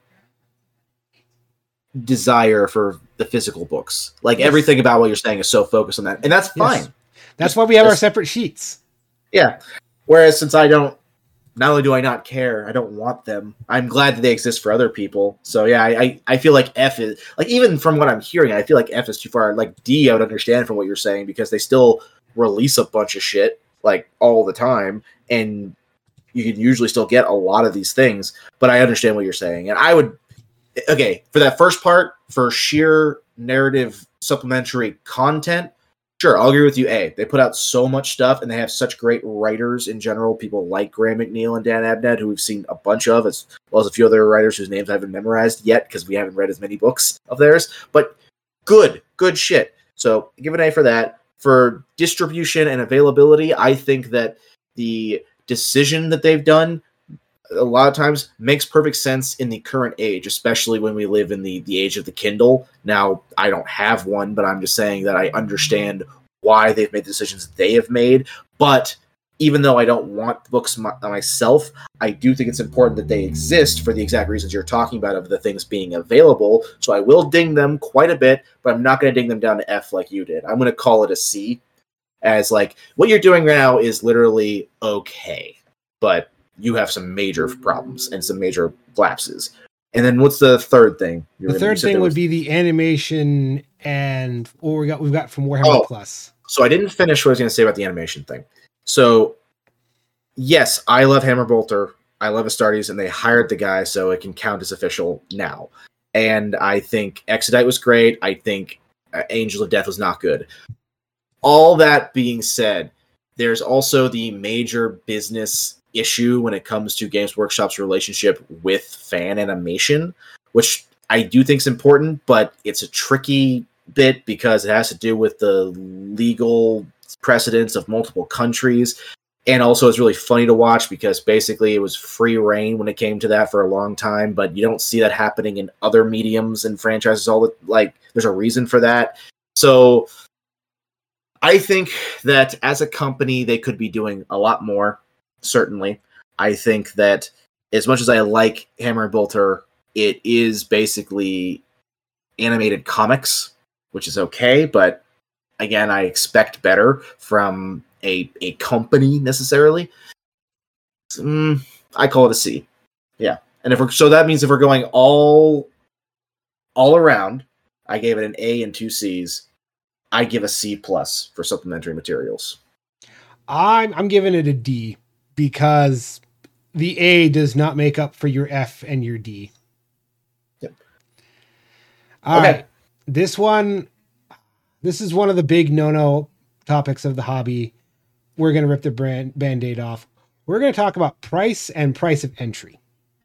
desire for the physical books. Like yes. everything about what you're saying is so focused on that, and that's fine. Yes. That's why we have our separate sheets. Yeah. Whereas since I don't, not only do I not care, I don't want them. I'm glad that they exist for other people. So yeah, I, I, I feel like F is, like, even from what I'm hearing, I feel like F is too far. Like D, I would understand from what you're saying, because they still release a bunch of shit like all the time, and you can usually still get a lot of these things. But I understand what you're saying, and I would, okay, for that first part, for sheer narrative supplementary content, sure, I'll agree with you. A, they put out so much stuff, and they have such great writers in general. People like Graham McNeil and Dan Abnett, who we've seen a bunch of, as well as a few other writers whose names I haven't memorized yet because we haven't read as many books of theirs. But good, good shit. So give an A for that. For distribution and availability, I think that the decision that they've done a lot of times makes perfect sense in the current age, especially when we live in the, the age of the Kindle. Now, I don't have one, but I'm just saying that I understand why they've made the decisions they have made. But even though I don't want books my, myself, I do think it's important that they exist for the exact reasons you're talking about, of the things being available. So I will ding them quite a bit, but I'm not going to ding them down to F like you did. I'm going to call it a C, as like, what you're doing right now is literally okay, but you have some major problems and some major lapses. And then what's the third thing? You're the third thing would was... be the animation and what we got, we've got from Warhammer oh, Plus. So I didn't finish what I was going to say about the animation thing. So yes, I love Hammer Bolter. I love Astartes, and they hired the guy, so it can count as official now. And I think Exodite was great. I think uh, Angel of Death was not good. All that being said, there's also the major business issue when it comes to Games Workshop's relationship with fan animation, which I do think is important, but it's a tricky bit because it has to do with the legal precedents of multiple countries. And also it's really funny to watch because basically it was free reign when it came to that for a long time, but you don't see that happening in other mediums and franchises. All the, like, there's a reason for that. So I think that as a company, they could be doing a lot more. Certainly. I think that as much as I like Hammer and Bolter, it is basically animated comics, which is okay, but again, I expect better from a, a company necessarily. Mm, I call it a C. Yeah. And if we're, so that means if we're going all all around, I gave it an A and two C's. I give a C plus for supplementary materials. I'm I'm giving it a D, because the A does not make up for your F and your D. Yep. All okay. right. This one, this is one of the big no-no topics of the hobby. We're going to rip the brand Band-Aid off. We're going to talk about price and price of entry.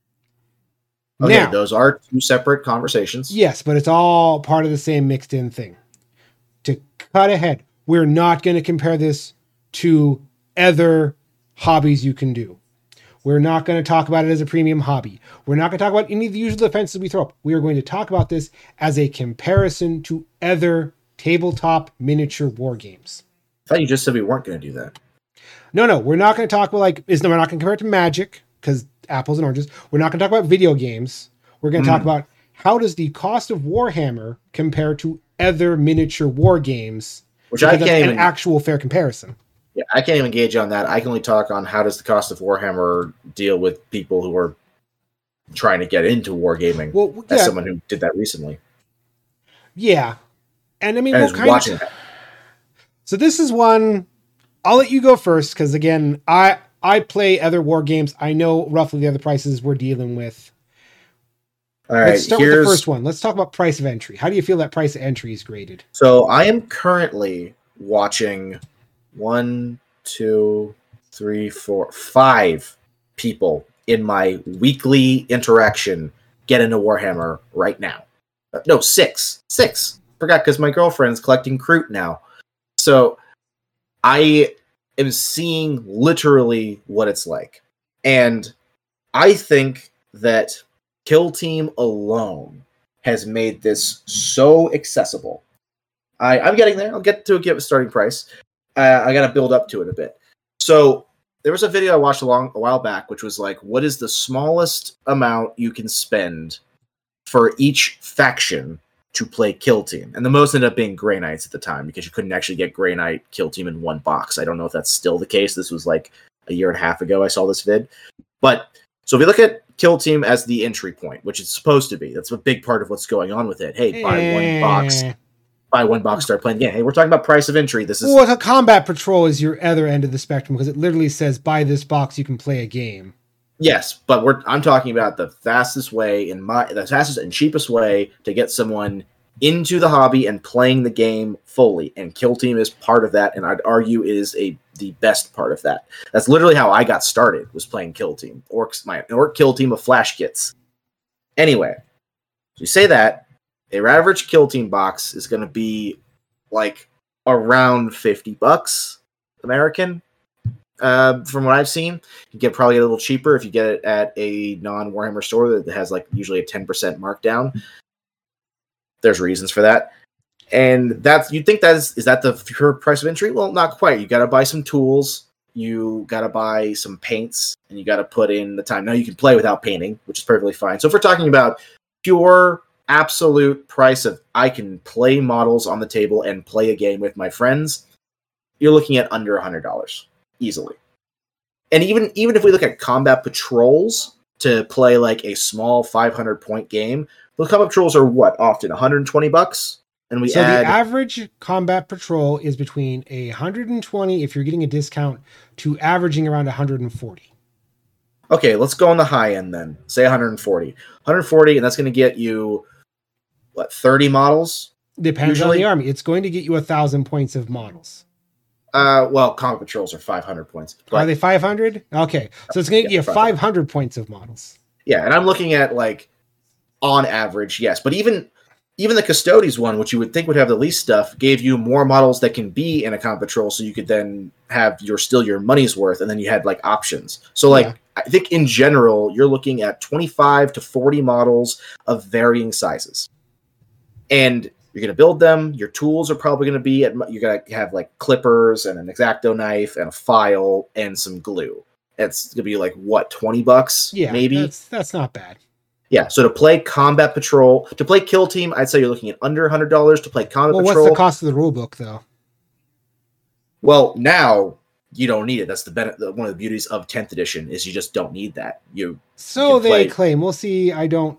Okay, now, those are two separate conversations. Yes, but it's all part of the same mixed in thing. To cut ahead, we're not going to compare this to other hobbies you can do. We're not going to talk about it as a premium hobby. We're not going to talk about any of the usual defenses we throw up. We are going to talk about this as a comparison to other tabletop miniature war games. I thought you just said we weren't going to do that. No, no, we're not going to talk about like, is no, we're not going to compare it to Magic because apples and oranges. We're not going to talk about video games. We're going to mm. talk about how does the cost of Warhammer compare to other miniature war games, which I can't an even actual fair comparison. Yeah, I can't even gauge on that. I can only talk on how does the cost of Warhammer deal with people who are trying to get into wargaming. Well, yeah. As someone who did that recently. Yeah, and I mean, and we'll kind watching of. That. So this is one. I'll let you go first because again, I I play other war games. I know roughly the other prices we're dealing with. All right, let's start with the first one. Let's talk about price of entry. How do you feel that price of entry is graded? So I am currently watching one, two, three, four, five people in my weekly interaction get into Warhammer right now. Uh, no, six. Six. Forgot because my girlfriend's collecting Kroot now. So I am seeing literally what it's like. And I think that Kill Team alone has made this so accessible. I, I'm getting there. I'll get to a get starting price. Uh, I got to build up to it a bit. So there was a video I watched a, long, a while back, which was like, what is the smallest amount you can spend for each faction to play Kill Team? And the most ended up being Grey Knights at the time, because you couldn't actually get Grey Knight Kill Team in one box. I don't know if that's still the case. This was like a year and a half ago I saw this vid. But so if we look at Kill Team as the entry point, which it's supposed to be, that's a big part of what's going on with it. Hey, buy Eh. one box. Buy one box, start playing the game. Hey, we're talking about price of entry. This is Well, a Combat Patrol is your other end of the spectrum, because it literally says, buy this box, you can play a game. yes, but we're I'm talking about the fastest way in my the fastest and cheapest way to get someone into the hobby and playing the game fully. And Kill Team is part of that, and I'd argue is a the best part of that. That's literally how I got started, was playing Kill Team. Orcs my Orc Kill Team of Flash kits. Anyway, so you say that. A average Kill Team box is going to be like around fifty bucks American. Uh, from what I've seen, you get probably a little cheaper if you get it at a non-Warhammer store that has like usually a ten percent markdown. There's reasons for that. And that's, you'd think that is, is that the pure price of entry? Well, not quite. You got to buy some tools. You got to buy some paints, and you got to put in the time. Now you can play without painting, which is perfectly fine. So if we're talking about pure absolute price of I can play models on the table and play a game with my friends, you're looking at under one hundred dollars easily. And even even if we look at Combat Patrols to play like a small five hundred point game, those Combat Patrols are what, often one hundred twenty bucks, and we so add the average Combat Patrol is between a one hundred twenty, if you're getting a discount, to averaging around one hundred forty. Okay, let's go on the high end then. Say one hundred forty. one hundred forty, and that's going to get you what, thirty models? Depends Usually, on the army. It's going to get you a thousand points of models. Uh, well, Combat Patrols are five hundred points. But, Are they five hundred? Okay, so it's going to get yeah, you five hundred points of models. Yeah, and I'm looking at like on average, yes, but even even the Custodes one, which you would think would have the least stuff, gave you more models that can be in a Combat Patrol, so you could then have your still your money's worth, and then you had like options. So like Yeah. I think in general, you're looking at twenty-five to forty models of varying sizes. And you're going to build them. Your tools are probably going to be at, you're going to have like clippers and an X-Acto knife and a file and some glue. It's going to be like what, twenty bucks? Yeah, maybe. That's, that's not bad. Yeah. So to play Combat Patrol, to play Kill Team, I'd say you're looking at under one hundred dollars. To play Combat Well, Patrol, what's the cost of the rule book, though? well, now you don't need it. That's the benefit. One of the beauties of tenth edition is you just don't need that. You So you can they play- claim. We'll see. I don't.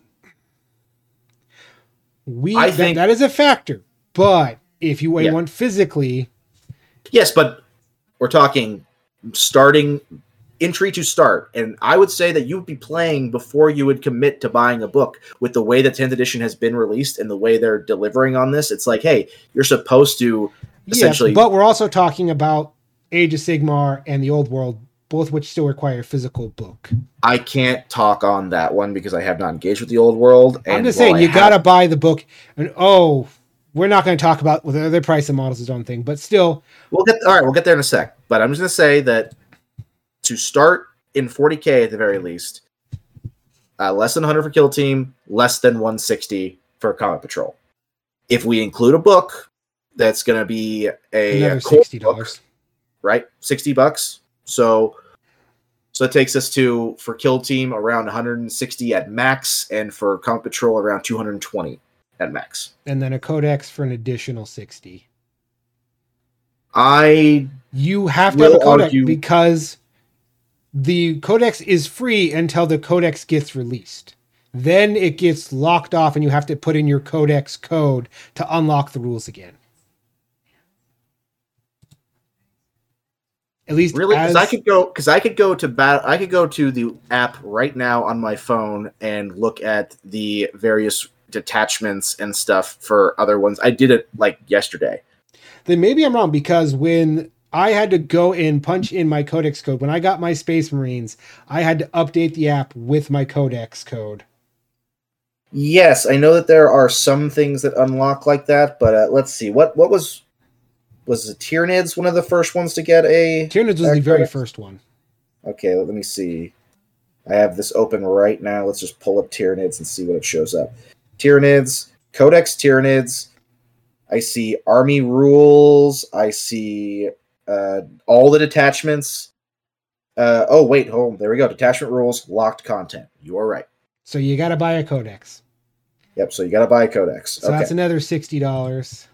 We I that, think- that is a factor, but if you Yeah. want physically, Yes, but we're talking starting entry to start, and I would say that you would be playing before you would commit to buying a book. With the way that tenth edition has been released and the way they're delivering on this, it's like, hey, you're supposed to essentially. yes, but we're also talking about Age of Sigmar and the Old World, both which still require a physical book. I can't talk on that one because I have not engaged with the old world. And I'm just while saying, I you have- gotta buy the book. And oh, we're not going to talk about whether their price of models is own thing, but still, We'll get all right. We'll get there in a sec. But I'm just gonna say that to start in forty K at the very least, uh, less than one hundred for Kill Team, less than one sixty for Combat Patrol. If we include a book, that's gonna be a another core sixty book, dollars. right? sixty bucks. So, so that takes us to for Kill Team around one hundred sixty at max, and for Combat Patrol around two hundred twenty at max. And then a codex for an additional sixty. I You have to Will have a codex argue- because the codex is free until the codex gets released. Then it gets locked off and you have to put in your codex code to unlock the rules again. At least really because as, I could go because I could go to bat I could go to the app right now on my phone and look at the various detachments and stuff for other ones. I did it like yesterday. then maybe I'm wrong, because when I had to go and punch in my codex code, when I got my Space Marines, I had to update the app with my codex code. Yes, I know that there are some things that unlock like that, but uh, let's see what what was was it Tyranids one of the first ones to get a Tyranids was the very first one. Okay, let me see. I have this open right now. Let's just pull up Tyranids and see what it shows up. Tyranids, Codex Tyranids. I see army rules. I see uh, all the detachments. Uh, oh, wait, hold on. There we go. Detachment rules, locked content. You are right. So you got to buy a codex. Yep, so you got to buy a codex. So okay. that's another sixty dollars.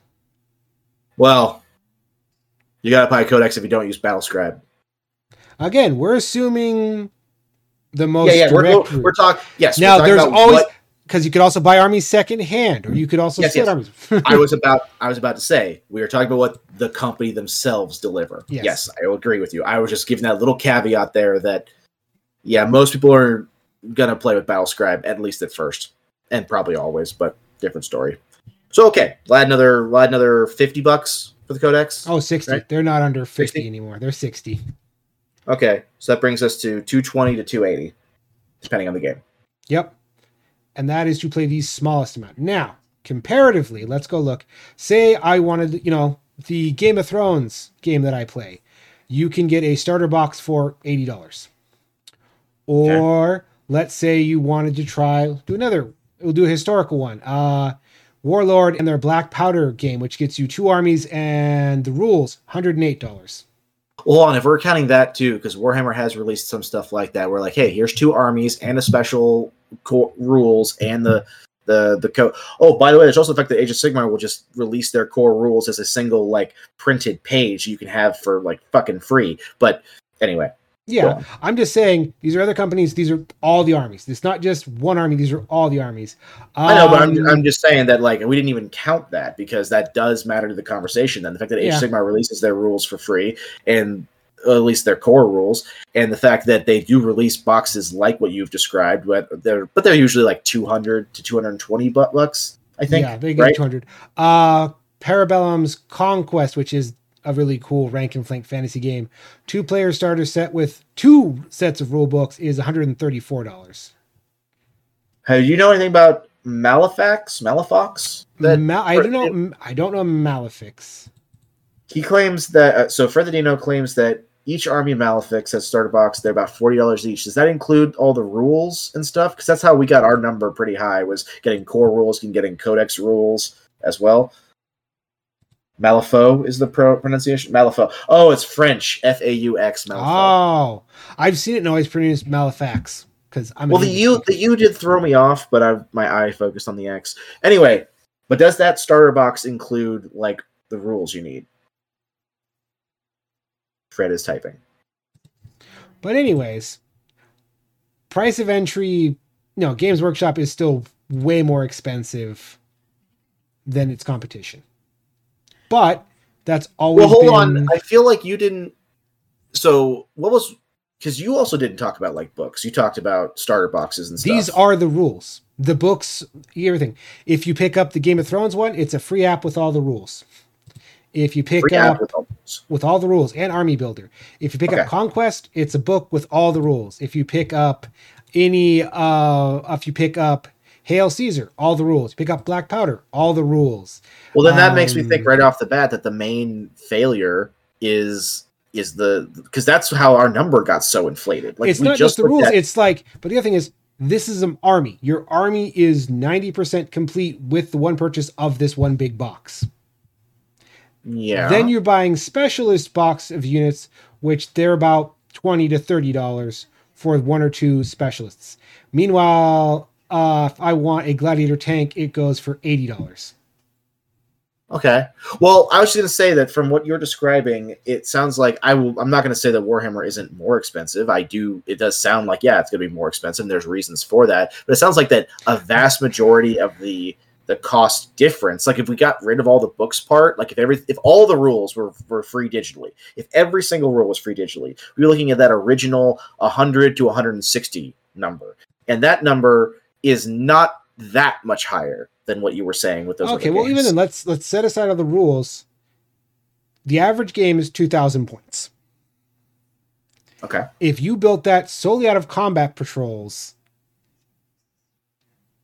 Well, you got to buy a codex if you don't use Battlescribe. Again, we're assuming the most yeah, yeah, direct we're, we're, we're talking. Yes. Now, talking there's always what, because you could also buy armies second hand, or you could also yes, split yes. armies. I was about. I was about to say we were talking about what the company themselves deliver. Yes. yes, I will agree with you. I was just giving that little caveat there that, yeah, most people are gonna play with Battlescribe at least at first, and probably always, but different story. So okay, we'll add another. We'll add another fifty bucks for the codex. Oh, sixty. Right? They're not under fifty sixty? anymore. They're sixty. Okay, so that brings us to two twenty to two eighty, depending on the game. Yep. And that is to play the smallest amount. Now, comparatively, let's go look. Say I wanted, you know, the Game of Thrones game that I play. You can get a starter box for eighty dollars. Or okay. Let's say you wanted to try, do another, we'll do a historical one. Uh, Warlord and their Black Powder game, which gets you two armies and the rules, one hundred eight dollars. Well, hold on, if we're counting that too, because Warhammer has released some stuff like that, we're like, hey, here's two armies and a special core rules and the the the code. Oh, by the way, there's also the fact that Age of Sigmar will just release their core rules as a single like printed page you can have for like fucking free. But anyway. Yeah, I'm just saying these are other companies. These are all the armies. It's not just one army. These are all the armies. Um, I know, but I'm, I'm just saying that like we didn't even count that because that does matter to the conversation. Then the fact that Age yeah. of Sigmar releases their rules for free and at least their core rules, and the fact that they do release boxes like what you've described, but they're but they're usually like two hundred to two hundred twenty bucks. I think. Yeah, they get right? two hundred. Uh, Parabellum's Conquest, which is a really cool rank and flank fantasy game. Two player starter set with two sets of rule books is one hundred thirty-four dollars. Hey, do you know anything about Malefax? Malefox? That, Ma- I don't know. I don't know Malefics. He claims that. Uh, so Frederdino claims that each army of Malefics has starter box. They're about forty dollars each. Does that include all the rules and stuff? Because that's how we got our number pretty high. Was getting core rules and getting codex rules as well. Malifaux is the pro- pronunciation. Malifaux. Oh, it's French. F A U X. Malifaux. Oh, I've seen it. No, it's pronounced Malefax because I'm. Well, the U the U did throw me off, but I my eye focused on the X. Anyway, but does that starter box include like the rules you need? Fred is typing. But anyways, price of entry. No, Games Workshop is still way more expensive than its competition. But that's always. Well, hold been... on. I feel like you didn't. So what was? Because you also didn't talk about like books. You talked about starter boxes and stuff. These are the rules. The books, everything. If you pick up the Game of Thrones one, it's a free app with all the rules. If you pick free up with all, with all the rules and Army Builder. If you pick okay. up Conquest, it's a book with all the rules. If you pick up any, uh, if you pick up Hail Caesar, all the rules. Pick up Black Powder, all the rules. Well, then that um, makes me think right off the bat that the main failure is is the because that's how our number got so inflated. Like it's we not just just the rules. At, it's like, but the other thing is, this is an army. Your army is ninety percent complete with the one purchase of this one big box. Yeah. Then you're buying specialist box of units, which they're about twenty to thirty dollars for one or two specialists. Meanwhile, uh, if I want a gladiator tank, it goes for eighty dollars. Okay. Well, I was just going to say that from what you're describing, it sounds like I will, I'm not going to say that Warhammer isn't more expensive. I do. It does sound like, yeah, it's going to be more expensive. There's reasons for that. But it sounds like that a vast majority of the the cost difference, like if we got rid of all the books part, like if every if all the rules were, were free digitally, if every single rule was free digitally, we were looking at that original one hundred to one hundred sixty number. And that number is not that much higher than what you were saying with those. Okay, well, games. Even then, let's let's set aside all the rules. The average game is two thousand points. Okay. If you built that solely out of combat patrols,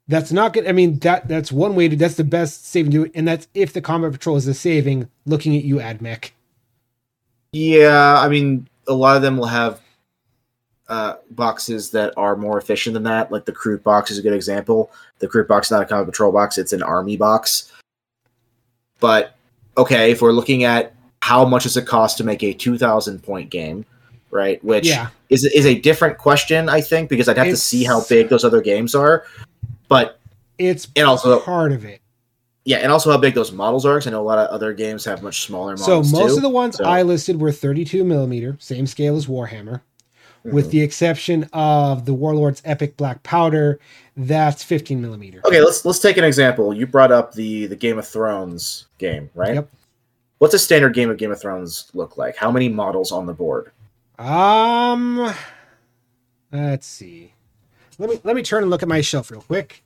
That's not good. I mean, that that's one way to, that's the best saving to it. And that's if the combat patrol is the saving, looking at you, AdMech. Yeah, I mean, a lot of them will have uh, boxes that are more efficient than that. Like the Kroot box is a good example. The Kroot box is not a combat patrol box, it's an army box. But, okay, if we're looking at how much does it cost to make a two thousand point game, right? Which Yeah. is, is a different question, I think, because I'd have It's- to see how big those other games are. But, It's and also, part of it. yeah, and also how big those models are, because I know a lot of other games have much smaller So models most too. of the ones So- I listed were thirty-two millimeter, same scale as Warhammer, Mhm. with the exception of the Warlord's Epic Black Powder. That's fifteen millimeter. Okay, let's let's take an example. You brought up the the Game of Thrones game, right? Yep. What's a standard game of Game of Thrones look like? How many models on the board? Um, let's see. Let me let me turn and look at my shelf real quick.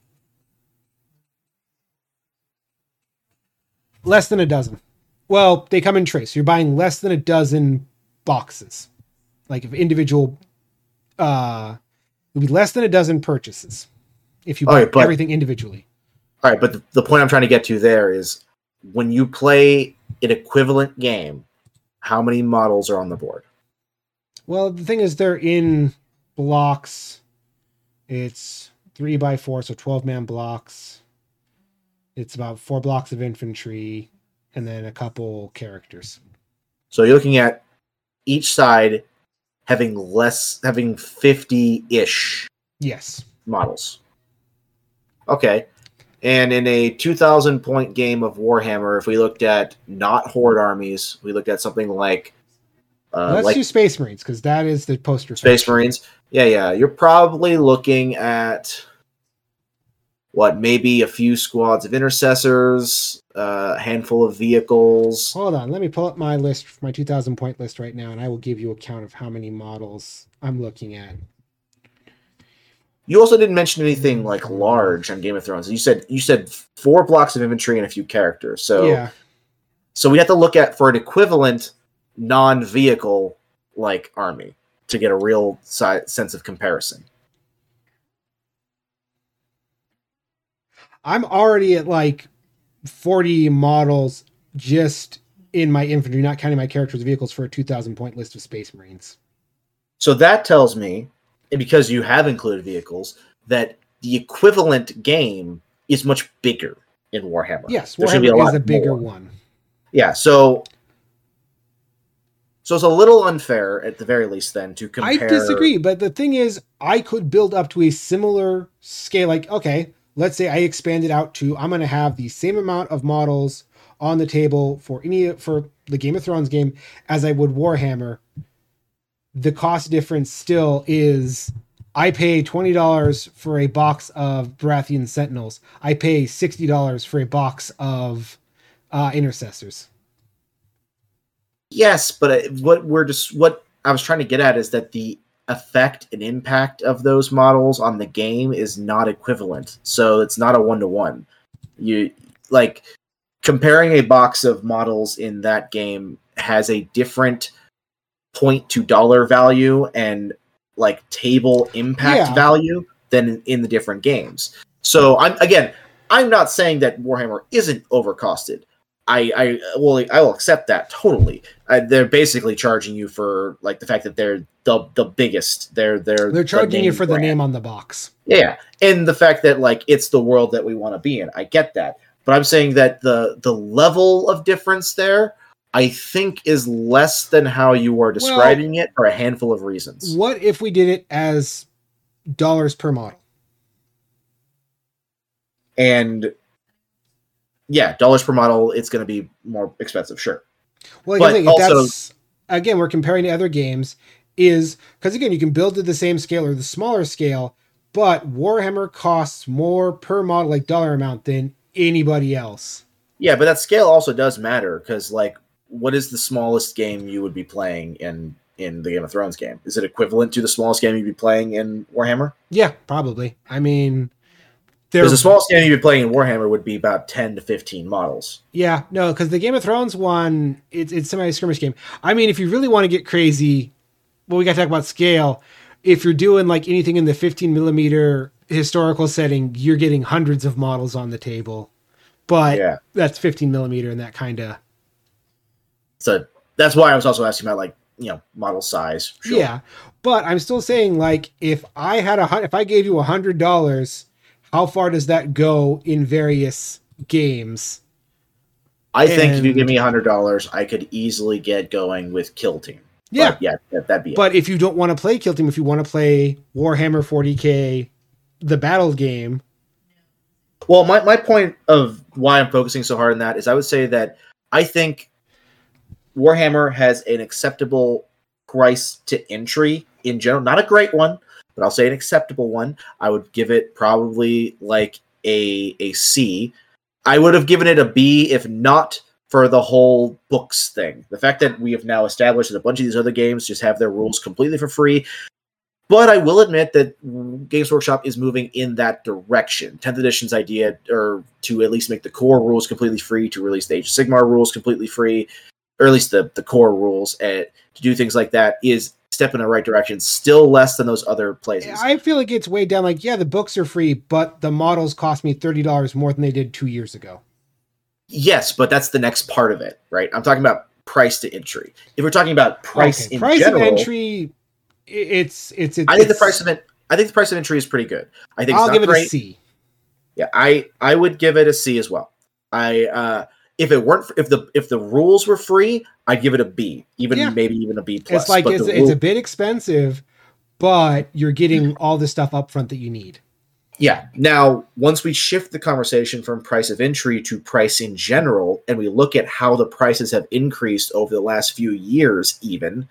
Less than a dozen. Well, they come in trays. So you're buying less than a dozen boxes, like of individual. Uh, it would be less than a dozen purchases if you buy Alright, but- everything individually. All right, but the, the point I'm trying to get to there is when you play an equivalent game, how many models are on the board? Well, the thing is, they're in blocks. It's three by four, so twelve man blocks. It's about four blocks of infantry and then a couple characters. So you're looking at each side having less, having fifty-ish Yes. models. Okay. And in a two thousand point game of Warhammer, if we looked at not Horde armies, we looked at something like uh, Let's like do Space Marines because that is the poster. Space faction. Marines. Yeah, yeah. You're probably looking at what, maybe a few squads of intercessors, uh, a handful of vehicles. Hold on. Let me pull up my list, my two thousand point list right now, and I will give you a count of how many models I'm looking at. You also didn't mention anything like large on Game of Thrones. You said you said four blocks of infantry and a few characters. So yeah. so we have to look at for an equivalent non-vehicle like army to get a real si- sense of comparison. I'm already at like forty models just in my infantry, not counting my characters' vehicles for a two thousand point list of Space Marines. So that tells me, and because you have included vehicles, that the equivalent game is much bigger in Warhammer. Yes, There should be a Warhammer lot is a bigger more. one. Yeah, so so it's a little unfair at the very least then to I compare. disagree, but the thing is, I could build up to a similar scale. Like, okay, let's say I expand it out to I'm going to have the same amount of models on the table for any for the Game of Thrones game as I would Warhammer. The cost difference still is I pay twenty dollars for a box of Baratheon Sentinels. I pay sixty dollars for a box of uh, Intercessors. Yes, but uh, what we're just what I was trying to get at is that the effect and impact of those models on the game is not equivalent. So it's not a one to one. You like comparing a box of models in that game has a different point to dollar value and like table impact Yeah. value than in, in the different games. So I'm again, I'm not saying that Warhammer isn't overcosted. I, I will I will accept that totally. Uh, they're basically charging you for like the fact that they're the the biggest. They're they're They're the charging you name for the brand. name on the box. Yeah, and the fact that like it's the world that we want to be in. I get that, but I'm saying that the the level of difference there, I think, is less than how you are describing it for a handful of reasons. What if we did it as dollars per model? And yeah, dollars per model, it's going to be more expensive, sure. Well, But I think also- that's again we're comparing to other games is because again you can build to the same scale or the smaller scale, but Warhammer costs more per model, like dollar amount, than anybody else. Yeah, but that scale also does matter because, like, what is the smallest game you would be playing in in the Game of Thrones game? Is it equivalent to the smallest game you'd be playing in Warhammer? Yeah, probably. I mean, Because the there's smallest game you'd be playing in Warhammer would be about ten to fifteen models. yeah, no, because the Game of Thrones one, it's it's semi skirmish game. I mean, if you really want to get crazy, well, we got to talk about scale. If you're doing like anything in the fifteen millimeter historical setting, you're getting hundreds of models on the table, but Yeah. that's fifteen millimeter and that kind of. So that's why I was also asking about like, you know, model size. Sure. Yeah. But I'm still saying, like, if I had a hun- if I gave you a hundred dollars, how far does that go in various games? I think if you And- give me a hundred dollars, I could easily get going with Kill Team. Yeah. But yeah, that, that'd be it. But if you don't want to play Kill Team, if you want to play Warhammer forty K, the battle game. Well, my, my point of why I'm focusing so hard on that is I would say that I think Warhammer has an acceptable price to entry in general. Not a great one, but I'll say an acceptable one. I would give it probably like a, a C. I would have given it a B if not for the whole books thing. The fact that we have now established that a bunch of these other games just have their rules completely for free. But I will admit that Games Workshop is moving in that direction. tenth edition's idea, or to at least make the core rules completely free, to release the Age of Sigmar rules completely free, or at least the, the core rules, and to do things like that is step in the right direction. Still less than those other places. I feel like it's way down. Like, yeah, the books are free, but the models cost me thirty dollars more than they did two years ago. Yes, but that's the next part of it, right? I'm talking about price to entry. If we're talking about price Okay, in price general, of entry, i- it's it's. it's I think the it's- price of it. I think the price of entry is pretty good. I think I'll it's not give it great. a C. Yeah, I I would give it a C as well. I uh, if it weren't if the if the rules were free, I'd give it a B, even Yeah. maybe even a B plus. It's like But it's, the it's a rule- bit expensive, but you're getting all the stuff up front that you need. Yeah. Now, once we shift the conversation from price of entry to price in general, and we look at how the prices have increased over the last few years, even,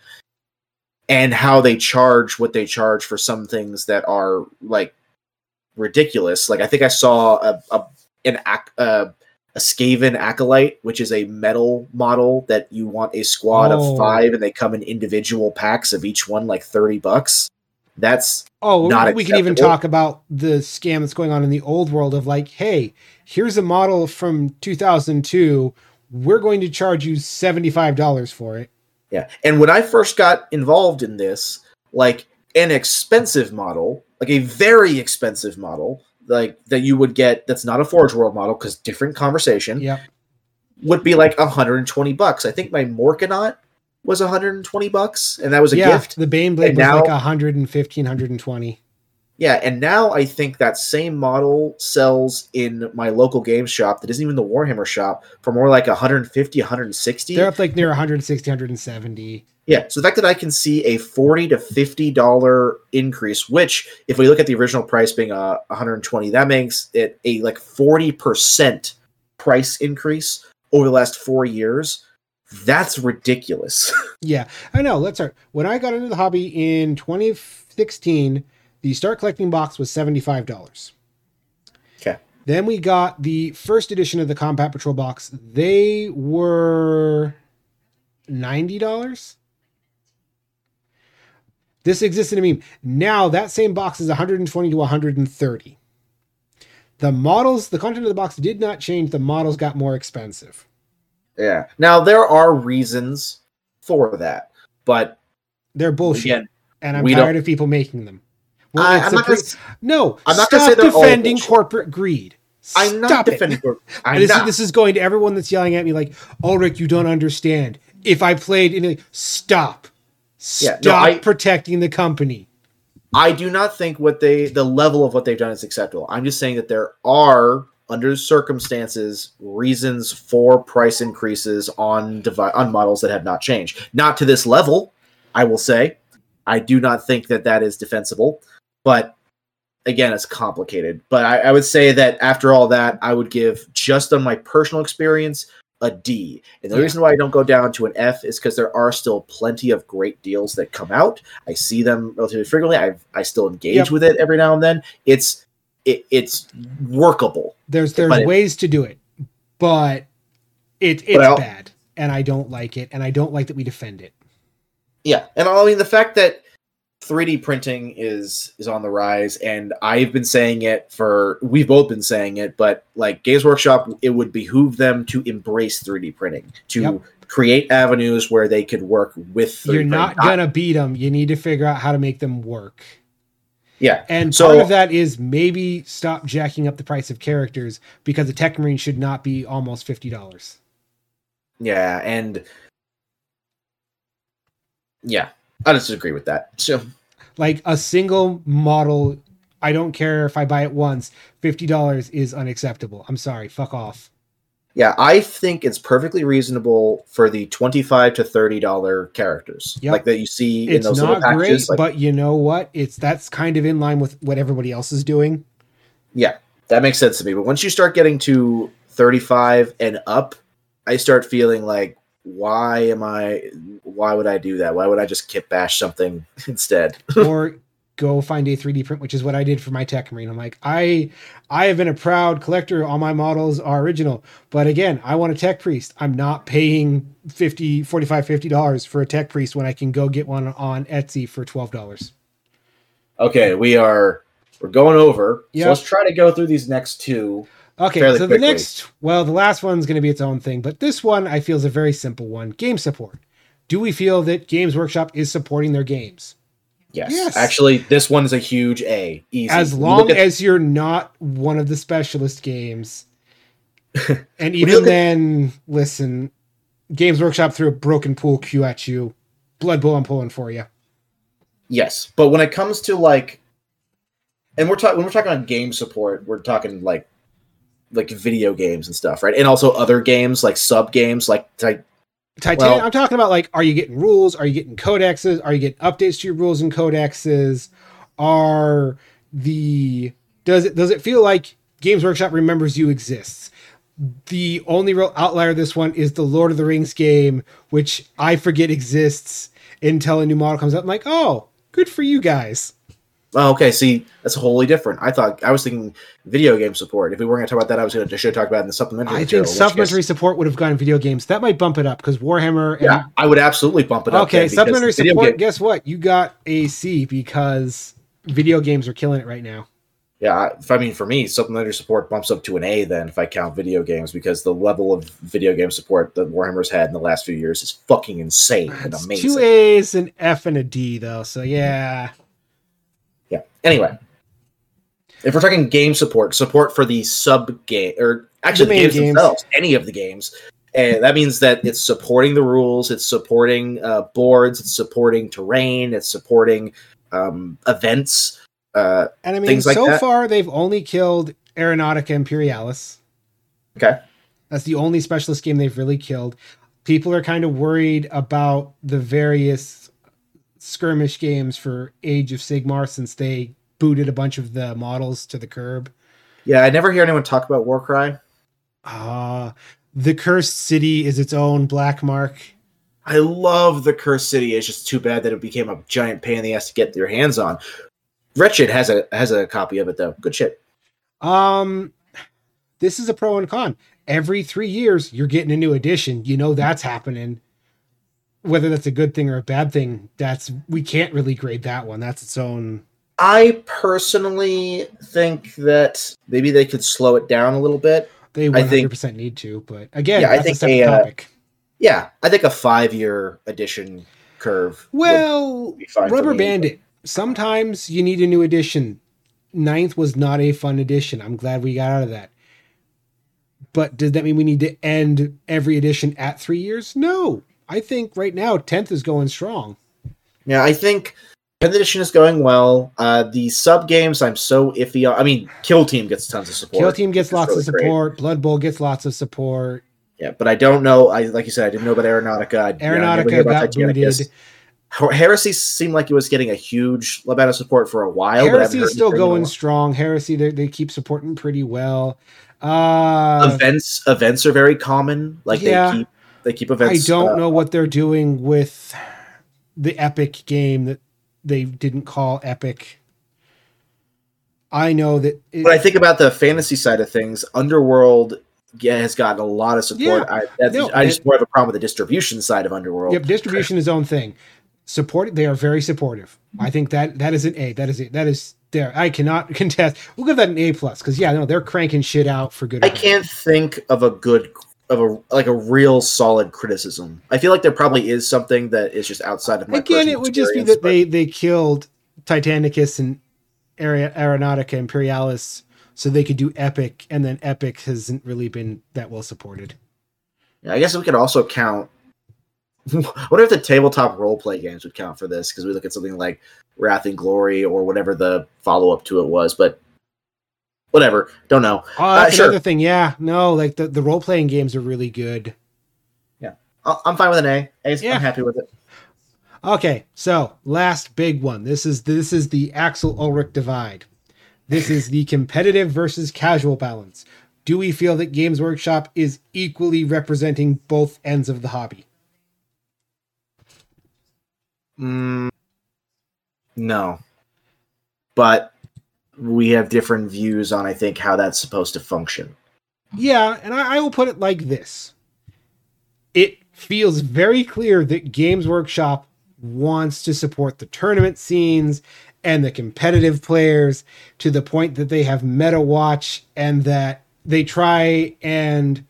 and how they charge what they charge for some things that are like ridiculous. Like I think I saw a a an ac- uh, a Skaven Acolyte, which is a metal model that you want a squad Oh. of five, and they come in individual packs of each one like thirty bucks. That's Oh, Not we can even acceptable. talk about the scam that's going on in the old world of like, hey, here's a model from two thousand two. We're going to charge you seventy-five dollars for it. Yeah. And when I first got involved in this, like an expensive model, like a very expensive model, like that you would get that's not a Forge World model because different conversation, Yep. would be like one hundred twenty bucks. I think my Morkanaut was one hundred twenty bucks, and that was a Yeah, gift. the Baneblade And was now- like one hundred fifteen, one hundred twenty. Yeah, and now I think that same model sells in my local game shop that isn't even the Warhammer shop for more like one hundred fifty, one hundred sixty. They're up like near one hundred sixty, one hundred seventy. Yeah, so the fact that I can see a forty to fifty dollar increase, which if we look at the original price being uh, one hundred twenty, that makes it a like forty percent price increase over the last four years. That's ridiculous. Yeah, I know. Let's start. When I got into the hobby in twenty sixteen, the Start Collecting box was seventy-five dollars. Okay. Then we got the first edition of the Combat Patrol box. They were ninety dollars. This exists in a meme. Now that same box is one hundred twenty to one hundred thirty. The models, the content of the box did not change. The models got more expensive. Yeah. Now there are reasons for that, but They're bullshit. again, and I'm we tired don't- of people making them. Well, I, it's I'm a not gonna, pre- s- no, I'm not stop gonna say they're all defending bullshit. corporate greed. I'm not Stop it. defending. I'm this, not. Is, this is going to everyone that's yelling at me like, "Oh, Rick, you don't understand. If I played, in a, stop, Yeah, stop no, I- protecting the company." I do not think what they the level of what they've done is acceptable. I'm just saying that there are, under circumstances, reasons for price increases on devi- on models that have not changed. Not to this level, I will say. I do not think that that is defensible, but again, it's complicated. But I, I would say that after all that, I would give, just on my personal experience, a D. And the Yeah. reason why I don't go down to an F is because there are still plenty of great deals that come out. I see them relatively frequently. I I still engage Yep. with it every now and then. It's it, it's workable. There's there's But it- ways to do it, but it it's Well- bad, and I don't like it, and I don't like that we defend it. Yeah, and I mean the fact that three D printing is is on the rise, and I've been saying it for we've both been saying it, but like Games Workshop, it would behoove them to embrace three D printing, to Yep. create avenues where they could work with three D You're not printing. gonna beat them. You need to figure out how to make them work. Yeah. And so, part of that is maybe stop jacking up the price of characters, because a Tech Marine should not be almost fifty dollars. Yeah, and yeah, I just agree with that. So, like a single model, I don't care if I buy it once, fifty dollars is unacceptable. I'm sorry, fuck off. Yeah, I think it's perfectly reasonable for the twenty-five to thirty dollar characters, yep. like that you see it's in those not little packages. Great, like, but you know what? It's that's kind of in line with what everybody else is doing. Yeah, that makes sense to me. But once you start getting to thirty-five and up, I start feeling like, why am I? Why would I do that? Why would I just kit bash something instead? Or go find a three D print, which is what I did for my Tech Marine. I'm like, I I have been a proud collector. All my models are original. But again, I want a Tech Priest. I'm not paying fifty, forty-five, fifty dollars for a Tech Priest when I can go get one on Etsy for twelve dollars. Okay, we are we're going over. Yep. So let's try to go through these next two. Okay, so quickly. The next, well, the last one's going to be its own thing, but this one I feel is a very simple one. Game support. Do we feel that Games Workshop is supporting their games? Yes. yes. Actually, this one's a huge A. Easy. As long at- as you're not one of the specialist games. And even then, at- listen, Games Workshop threw a broken pool cue at you. Blood Bowl, I'm pulling for you. Yes. But when it comes to like, and we're talking, when we're talking about game support, we're talking like, like video games and stuff, right? And also other games, like sub games, like like Titanium. Well, I'm talking about like, are you getting rules? Are you getting codexes? Are you getting updates to your rules and codexes? Are the does it does it feel like Games Workshop remembers you exists? The only real outlier of this one is the Lord of the Rings game, which I forget exists until a new model comes up. I'm like, oh, good for you guys. Oh, okay. See, that's wholly different. I thought I was thinking video game support. If we weren't going to talk about that, I was going to should talk about it in the supplementary. I material, think supplementary support would have gone in video games. That might bump it up because Warhammer. And... Yeah, I would absolutely bump it up. Okay, supplementary support. Game... Guess what? You got a C because video games are killing it right now. Yeah, if I mean for me, supplementary support bumps up to an A then if I count video games, because the level of video game support that Warhammer's had in the last few years is fucking insane and it's amazing. Two A's, an F, and a D though. So yeah. Yeah. Anyway, if we're talking game support, support for the sub game, or actually the, the games, games themselves, any of the games, and that means that it's supporting the rules, it's supporting uh, boards, it's supporting terrain, it's supporting um, events, uh, and I mean, things like so that. far they've only killed Aeronautica Imperialis. Okay, that's the only specialist game they've really killed. People are kind of worried about the various skirmish games for Age of Sigmar since they booted a bunch of the models to the curb. Yeah, I never hear anyone talk about Warcry. Uh, the Cursed City is its own black mark. I love the Cursed City. It's just too bad that it became a giant pain in the ass to get your hands on. Wretched has a has a copy of it though. Good shit. Um, this is a pro and con. Every three years, you're getting a new edition. You know that's happening. Whether that's a good thing or a bad thing, that's we can't really grade that one. That's its own. I personally think that maybe they could slow it down a little bit. They one hundred percent need to, but again, yeah, that's I think a separate a, uh, topic. Yeah, I think a five-year edition curve. Well, Rubber Bandit. Sometimes you need a new edition. Ninth was not a fun edition. I'm glad we got out of that. But does that mean we need to end every edition at three years? No. I think right now tenth is going strong. Yeah, I think tenth edition is going well. Uh, the sub games, I'm so iffy on. I mean, Kill Team gets tons of support. Kill Team gets lots really of support. Great. Blood Bowl gets lots of support. Yeah, but I don't know. I like you said, I didn't know about Aeronautica. Aeronautica you know, got booted. Heresy seemed like it was getting a huge amount of support for a while. Heresy is still going strong. Heresy, they keep supporting pretty well. Uh, events, events are very common. Like yeah. they keep. They keep events. I don't uh, know what they're doing with the Epic game that they didn't call Epic. I know that. It, but I think about the fantasy side of things. Underworld yeah, has gotten a lot of support. Yeah, I, that's, no, I just more have a problem with the distribution side of Underworld. Yep, distribution is its own thing. Support. They are very supportive. I think that that is an A. That is it. That is there. I cannot contest. We'll give that an A plus because yeah, no, they're cranking shit out for good. I can't think of a good. Of a like a real solid criticism. I feel like there probably is something that is just outside of my again. It would just be that but... they they killed Titanicus and Aer- Aeronautica Imperialis so they could do Epic, and then Epic hasn't really been that well supported. Yeah, I guess we could also count. What if the tabletop roleplay games would count for this? Because we look at something like Wrath and Glory or whatever the follow-up to it was, but whatever. Don't know. Oh, that's uh, sure. another thing. Yeah, no, like the, the role-playing games are really good. Yeah, I'm fine with an A. A's, Yeah. I'm happy with it. Okay, so last big one. This is this is the Axel Ulrich divide. This is the competitive versus casual balance. Do we feel that Games Workshop is equally representing both ends of the hobby? Mm, no, but we have different views on, I think, how that's supposed to function. Yeah, and I, I will put it like this. It feels very clear that Games Workshop wants to support the tournament scenes and the competitive players to the point that they have Meta Watch and that they try and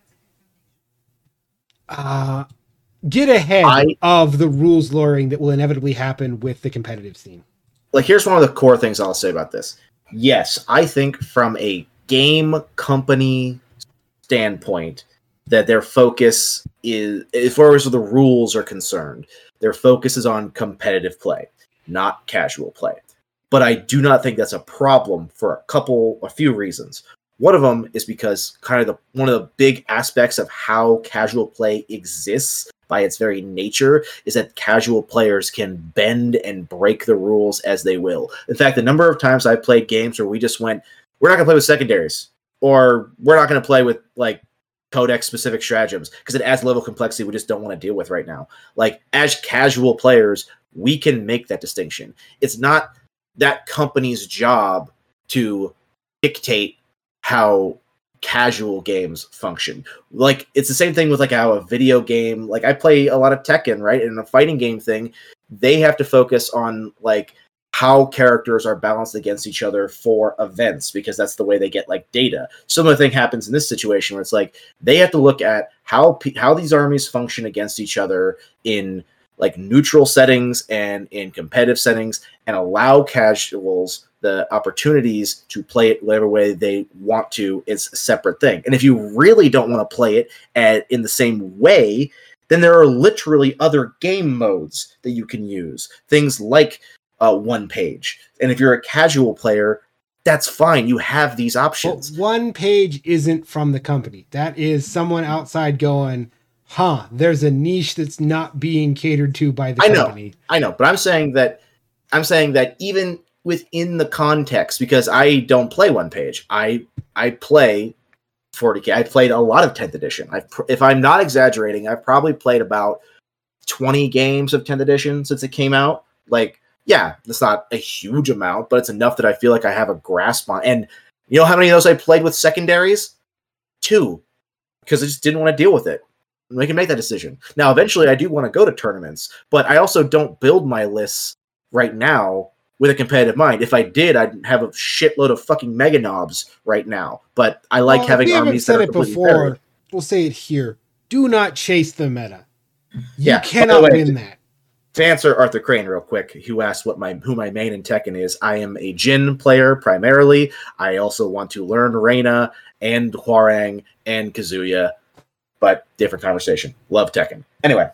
uh, get ahead I, of the rules lawyering that will inevitably happen with the competitive scene. Like, here's one of the core things I'll say about this. Yes, I think from a game company standpoint that their focus is, as far as the rules are concerned, their focus is on competitive play, not casual play. But I do not think that's a problem for a couple, a few reasons. One of them is because kind of the one of the big aspects of how casual play exists by its very nature is that casual players can bend and break the rules as they will. In fact, the number of times I've played games where we just went, we're not going to play with secondaries, or we're not going to play with like codex specific stratagems because it adds a level of complexity we just don't want to deal with right now. Like, as casual players, we can make that distinction. It's not that company's job to dictate how casual games function. Like, it's the same thing with like how a video game, like I play a lot of Tekken, right? And in a fighting game thing, they have to focus on like how characters are balanced against each other for events, because that's the way they get like data. Similar thing happens in this situation where it's like they have to look at how how these armies function against each other in like neutral settings and in competitive settings, and allow casuals the opportunities to play it whatever way they want to. Is a separate thing. And if you really don't want to play it at, in the same way, then there are literally other game modes that you can use. Things like uh, one page. And if you're a casual player, that's fine. You have these options. Well, one page isn't from the company. That is someone outside going, huh, there's a niche that's not being catered to by the I know, company. I know, but I'm saying that I'm saying that even within the context, because I don't play one page. I I play forty K. I played a lot of tenth edition. I if I'm not exaggerating, I've probably played about twenty games of tenth edition since it came out. Like, yeah, it's not a huge amount, but it's enough that I feel like I have a grasp on. And you know how many of those I played with secondaries? Two, because I just didn't want to deal with it. We can make that decision. Now, eventually, I do want to go to tournaments, but I also don't build my lists right now with a competitive mind. If I did, I'd have a shitload of fucking mega knobs right now. But I like well, having we armies said that are it completely before. paired. We'll say it here. Do not chase the meta. You Yeah, cannot by the way, win that. To answer Arthur Crane real quick, who asked what my who my main in Tekken is, I am a Jin player primarily. I also want to learn Reina and Hwoarang and Kazuya, but different conversation. Love Tekken. Anyway,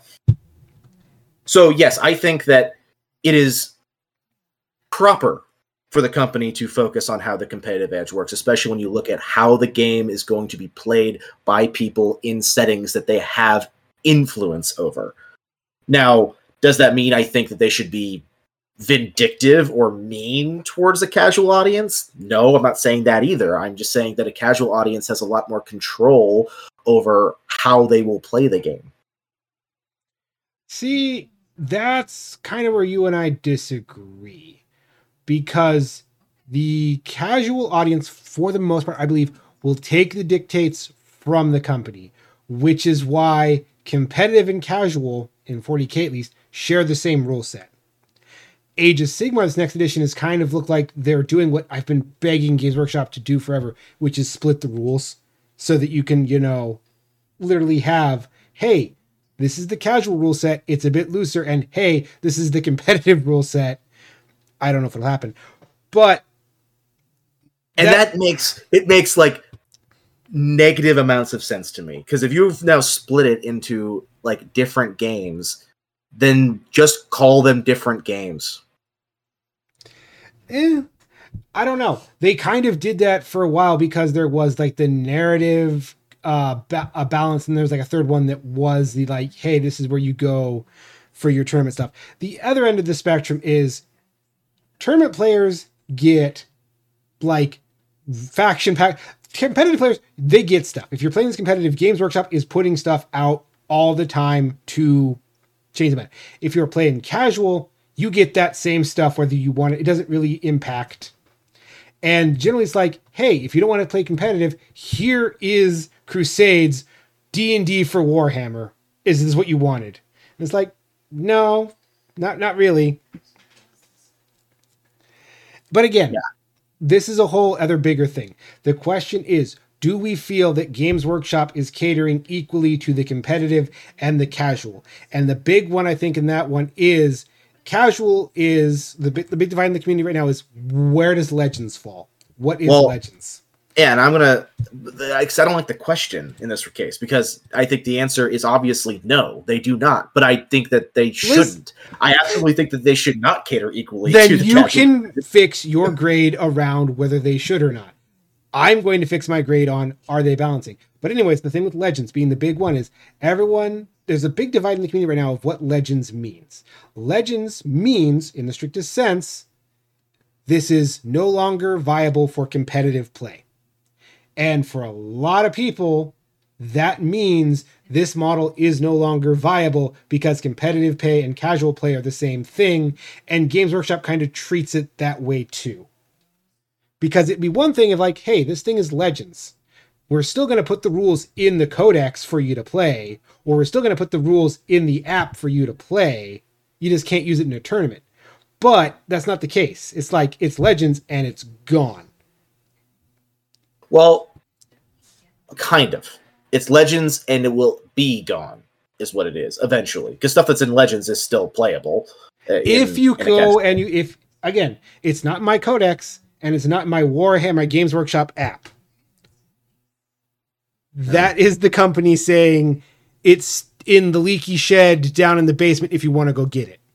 so yes, I think that it is proper for the company to focus on how the competitive edge works, especially when you look at how the game is going to be played by people in settings that they have influence over. Now, does that mean I think that they should be vindictive or mean towards a casual audience? No, I'm not saying that either. I'm just saying that a casual audience has a lot more control over how they will play the game. See, that's kind of where you and I disagree. Because the casual audience, for the most part, I believe, will take the dictates from the company, which is why competitive and casual, in forty K at least, share the same rule set. Age of Sigmar, this next edition, has kind of looked like they're doing what I've been begging Games Workshop to do forever, which is split the rules so that you can, you know, literally have, hey, this is the casual rule set, it's a bit looser, and hey, this is the competitive rule set. I don't know if it'll happen. But And that, that makes it makes like negative amounts of sense to me, because if you've now split it into like different games, then just call them different games. Eh, I don't know. They kind of did that for a while because there was like the narrative uh ba- a balance, and there was like a third one that was the like, hey, this is where you go for your tournament stuff. The other end of the spectrum is tournament players get like faction pack. Competitive players, they get stuff. If you're playing this competitive, Games Workshop is putting stuff out all the time to change the meta. If you're playing casual, you get that same stuff whether you want it. It doesn't really impact. And generally it's like, hey, if you don't want to play competitive, here is Crusades D and D for Warhammer. Is this what you wanted? And it's like, no, not not really. But again, yeah. This is a whole other bigger thing. The question is, do we feel that Games Workshop is catering equally to the competitive and the casual? And the big one, I think, in that one is casual is the big, the big divide in the community right now is, where does Legends fall? What is well, Legends? Yeah, and I'm gonna, because I don't like the question in this case, because I think the answer is obviously no, they do not. But I think that they shouldn't. Liz, I absolutely think that they should not cater equally. Then to the you can fix your grade around whether they should or not. I'm going to fix my grade on, are they balancing? But anyways, the thing with Legends being the big one is everyone, there's a big divide in the community right now of what Legends means. Legends means, in the strictest sense, this is no longer viable for competitive play. And for a lot of people, that means this model is no longer viable because competitive play and casual play are the same thing. And Games Workshop kind of treats it that way too. Because it'd be one thing if like, hey, this thing is Legends. We're still going to put the rules in the codex for you to play, or we're still going to put the rules in the app for you to play. You just can't use it in a tournament. But that's not the case. It's like, it's Legends and it's gone. Well, kind of. It's Legends and it will be gone, is what it is eventually. Because stuff that's in Legends is still playable. Uh, if in, you in go and you, if again, it's not my codex and it's not my Warhammer, my Games Workshop app. That is the company saying it's in the leaky shed down in the basement if you want to go get it.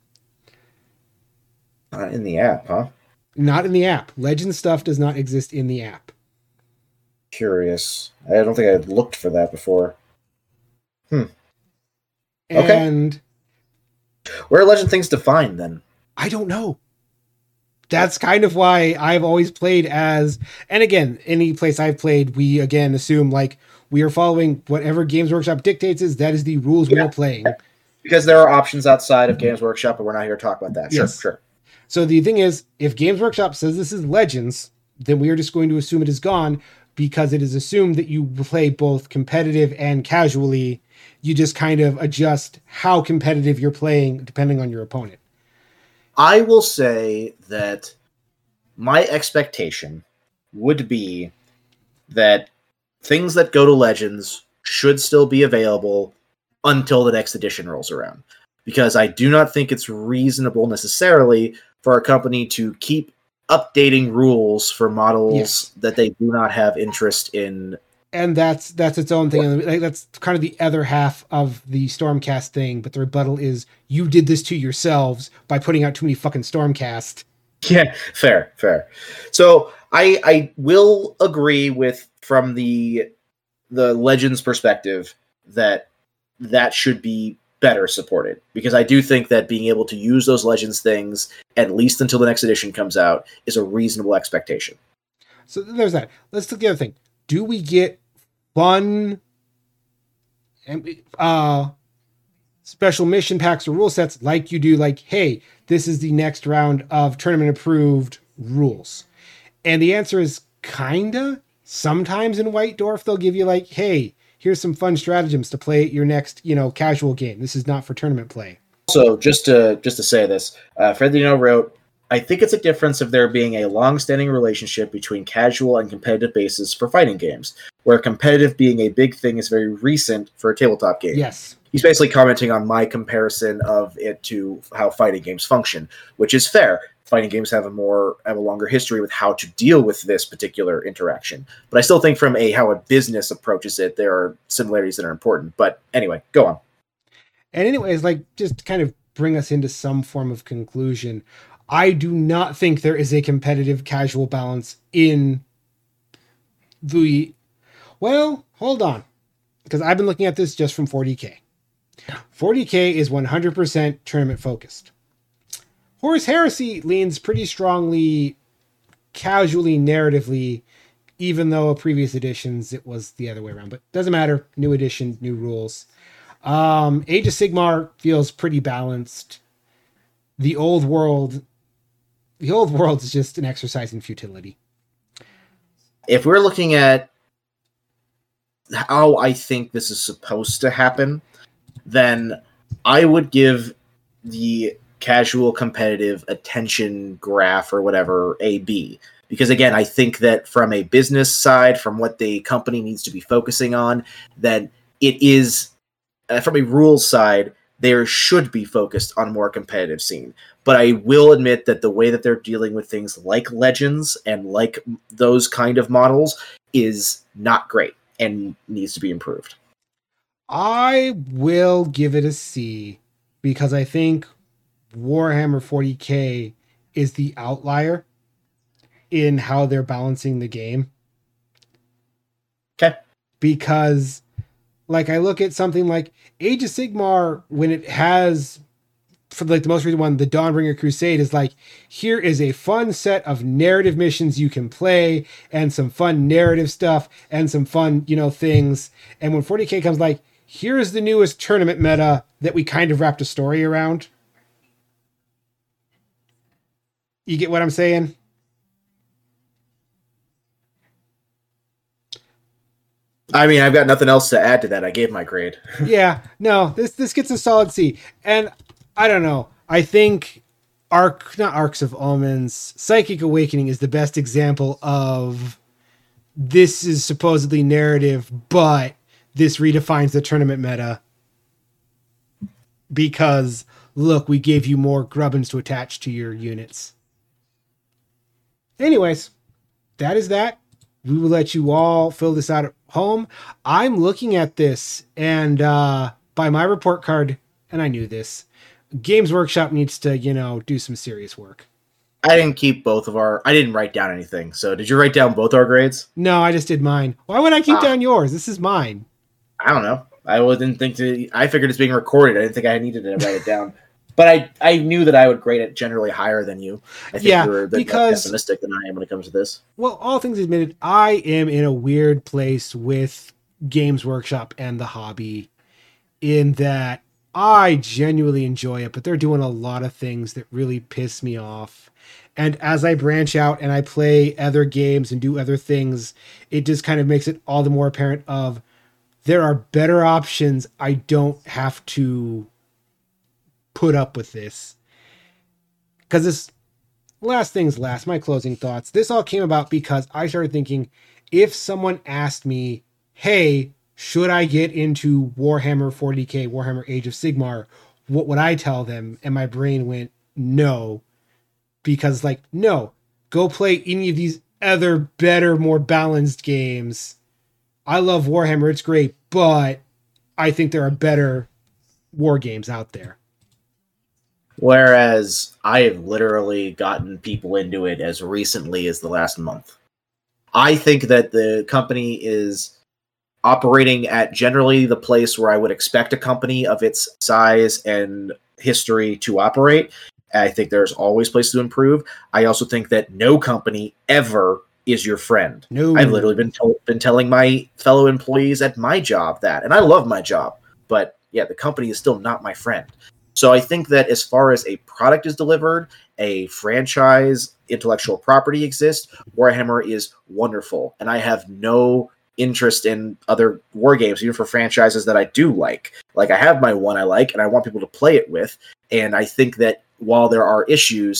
Not in the app, huh? Not in the app. Legend stuff does not exist in the app. Curious. I don't think I've looked for that before. Hmm. And okay. Where are Legend things defined then? I don't know. That's kind of why I've always played as, and again, any place I've played, we again assume like we are following whatever Games Workshop dictates is that is the rules yeah. we are playing. Because there are options outside of Games Workshop, but we're not here to talk about that. Sure, yes. sure. So the thing is, if Games Workshop says this is Legends, then we are just going to assume it is gone because it is assumed that you play both competitive and casually. You just kind of adjust how competitive you're playing depending on your opponent. I will say that my expectation would be that things that go to Legends should still be available until the next edition rolls around. Because I do not think it's reasonable necessarily for a company to keep updating rules for models yes. that they do not have interest in. And that's that's its own thing. Like, that's kind of the other half of the Stormcast thing. But the rebuttal is, you did this to yourselves by putting out too many fucking Stormcast. Yeah, fair, fair. So I I will agree with, from the the Legends perspective, that that should be better supported. Because I do think that being able to use those Legends things, at least until the next edition comes out, is a reasonable expectation. So there's that. Let's look at the other thing. Do we get fun uh, special mission packs or rule sets like you do, like, hey, this is the next round of tournament approved rules? And the answer is kinda. Sometimes in White Dwarf, they'll give you like, hey, here's some fun stratagems to play at your next, you know, casual game. This is not for tournament play. Also, just to just to say this, uh, Fred Dino wrote, I think it's a difference of there being a long-standing relationship between casual and competitive bases for fighting games, where competitive being a big thing is very recent for a tabletop game. Yes. He's basically commenting on my comparison of it to how fighting games function, which is fair. Fighting games have a more have a longer history with how to deal with this particular interaction. But I still think from a how a business approaches it, there are similarities that are important. But anyway, go on. And anyways, like just kind of bring us into some form of conclusion. I do not think there is a competitive casual balance in the... Well, hold on. Because I've been looking at this just from forty K. forty K is one hundred percent tournament focused. Horus Heresy leans pretty strongly casually narratively, even though previous editions it was the other way around. But doesn't matter. New edition, new rules. Um, Age of Sigmar feels pretty balanced. The old world... The old world is just an exercise in futility. If we're looking at how I think this is supposed to happen, then I would give the casual competitive attention graph or whatever a B. Because again, I think that from a business side, from what the company needs to be focusing on, that it is, uh, from a rules side, there should be focused on a more competitive scene. But I will admit that the way that they're dealing with things like Legends and like those kind of models is not great and needs to be improved. I will give it a C because I think Warhammer forty K is the outlier in how they're balancing the game. Okay. Because, like, I look at something like Age of Sigmar, when it has, for like the most recent one, the Dawnbringer Crusade, is like, here is a fun set of narrative missions you can play and some fun narrative stuff and some fun, you know, things. And when forty K comes like, here's the newest tournament meta that we kind of wrapped a story around. You get what I'm saying? I mean, I've got nothing else to add to that. I gave my grade. Yeah, no, this this gets a solid C. And I don't know. I think Arc, not Arcs of Omens, Psychic Awakening is the best example of this is supposedly narrative, but this redefines the tournament meta. Because, look, we gave you more grubbins to attach to your units. Anyways, that is that. We will let you all fill this out at home. I'm looking at this, and uh, by my report card, and I knew this, Games Workshop needs to, you know, do some serious work. I didn't keep both of our... I didn't write down anything. So did you write down both our grades? No, I just did mine. Why would I keep ah. down yours? This is mine. I don't know. I didn't think to... I figured it's being recorded. I didn't think I needed to write it down. But I, I knew that I would grade it generally higher than you. I think yeah, you were a bit because, more pessimistic than I am when it comes to this. Well, all things admitted, I am in a weird place with Games Workshop and the hobby in that I genuinely enjoy it, but they're doing a lot of things that really piss me off. And as I branch out and I play other games and do other things, it just kind of makes it all the more apparent of there are better options. I don't have to put up with this. Because this, last things last, my closing thoughts. This all came about because I started thinking, if someone asked me, hey, should I get into Warhammer forty K, Warhammer Age of Sigmar, what would I tell them? And my brain went, no. Because, like, no, go play any of these other better, more balanced games. I love Warhammer, it's great, but I think there are better war games out there. Whereas I have literally gotten people into it as recently as the last month. I think that the company is operating at generally the place where I would expect a company of its size and history to operate. I think there's always places to improve. I also think that no company ever is your friend. No. I've literally been told, been telling my fellow employees at my job that, and I love my job, but yeah, the company is still not my friend. So I think that as far as a product is delivered, a franchise, intellectual property exists, Warhammer is wonderful. And I have no interest in other war games, even for franchises that I do like. Like, I have my one I like, and I want people to play it with. And I think that while there are issues,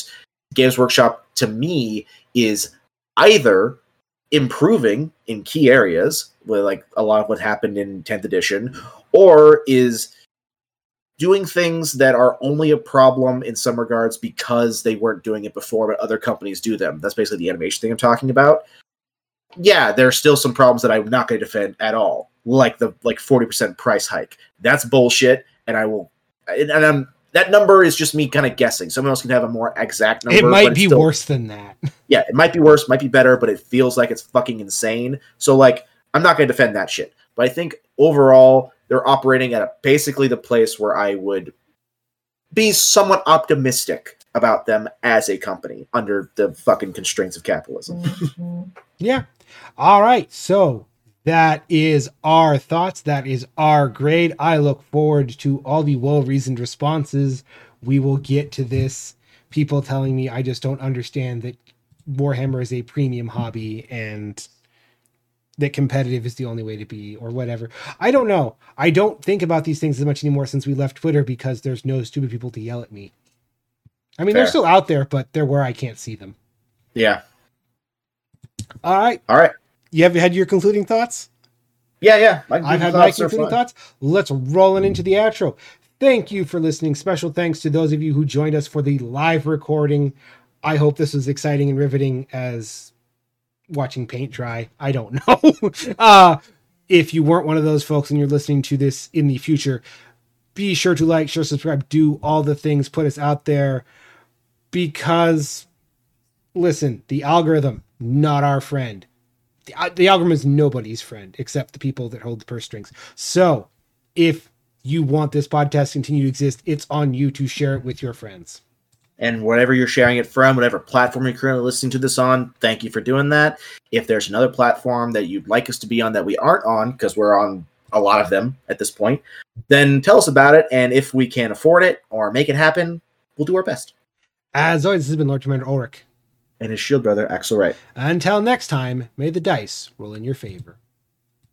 Games Workshop, to me, is either improving in key areas, with like a lot of what happened in tenth edition, or is doing things that are only a problem in some regards because they weren't doing it before, but other companies do them. That's basically the animation thing I'm talking about. Yeah, there's still some problems that I'm not going to defend at all, like the like forty percent price hike. That's bullshit, and I will. And, and I'm that number is just me kind of guessing. Someone else can have a more exact number. It might but be still, worse than that. Yeah, it might be worse, might be better, but it feels like it's fucking insane. So, like, I'm not going to defend that shit. But I think overall, they're operating at a, basically the place where I would be somewhat optimistic about them as a company under the fucking constraints of capitalism. Yeah. All right. So that is our thoughts. That is our grade. I look forward to all the well-reasoned responses we will get to this. People telling me I just don't understand that Warhammer is a premium hobby and that competitive is the only way to be, or whatever. I don't know. I don't think about these things as much anymore since we left Twitter because there's no stupid people to yell at me. I mean, Fair. They're still out there, but they're where I can't see them. Yeah. All right. All right. You have had your concluding thoughts? Yeah, yeah. My I've had my concluding thoughts. Let's roll it into the outro. Thank you for listening. Special thanks to those of you who joined us for the live recording. I hope this was exciting and riveting as watching paint dry. I don't know. uh, if you weren't one of those folks and you're listening to this in the future, be sure to like, share, subscribe, do all the things, put us out there, because listen, the algorithm, not our friend. The, the algorithm is nobody's friend except the people that hold the purse strings. So if you want this podcast to continue to exist, it's on you to share it with your friends. And whatever you're sharing it from, whatever platform you're currently listening to this on, thank you for doing that. If there's another platform that you'd like us to be on that we aren't on, because we're on a lot of them at this point, then tell us about it. And if we can afford it or make it happen, we'll do our best. As always, this has been Lord Commander Ulrich. And his shield brother, Axel Wright. Until next time, may the dice roll in your favor.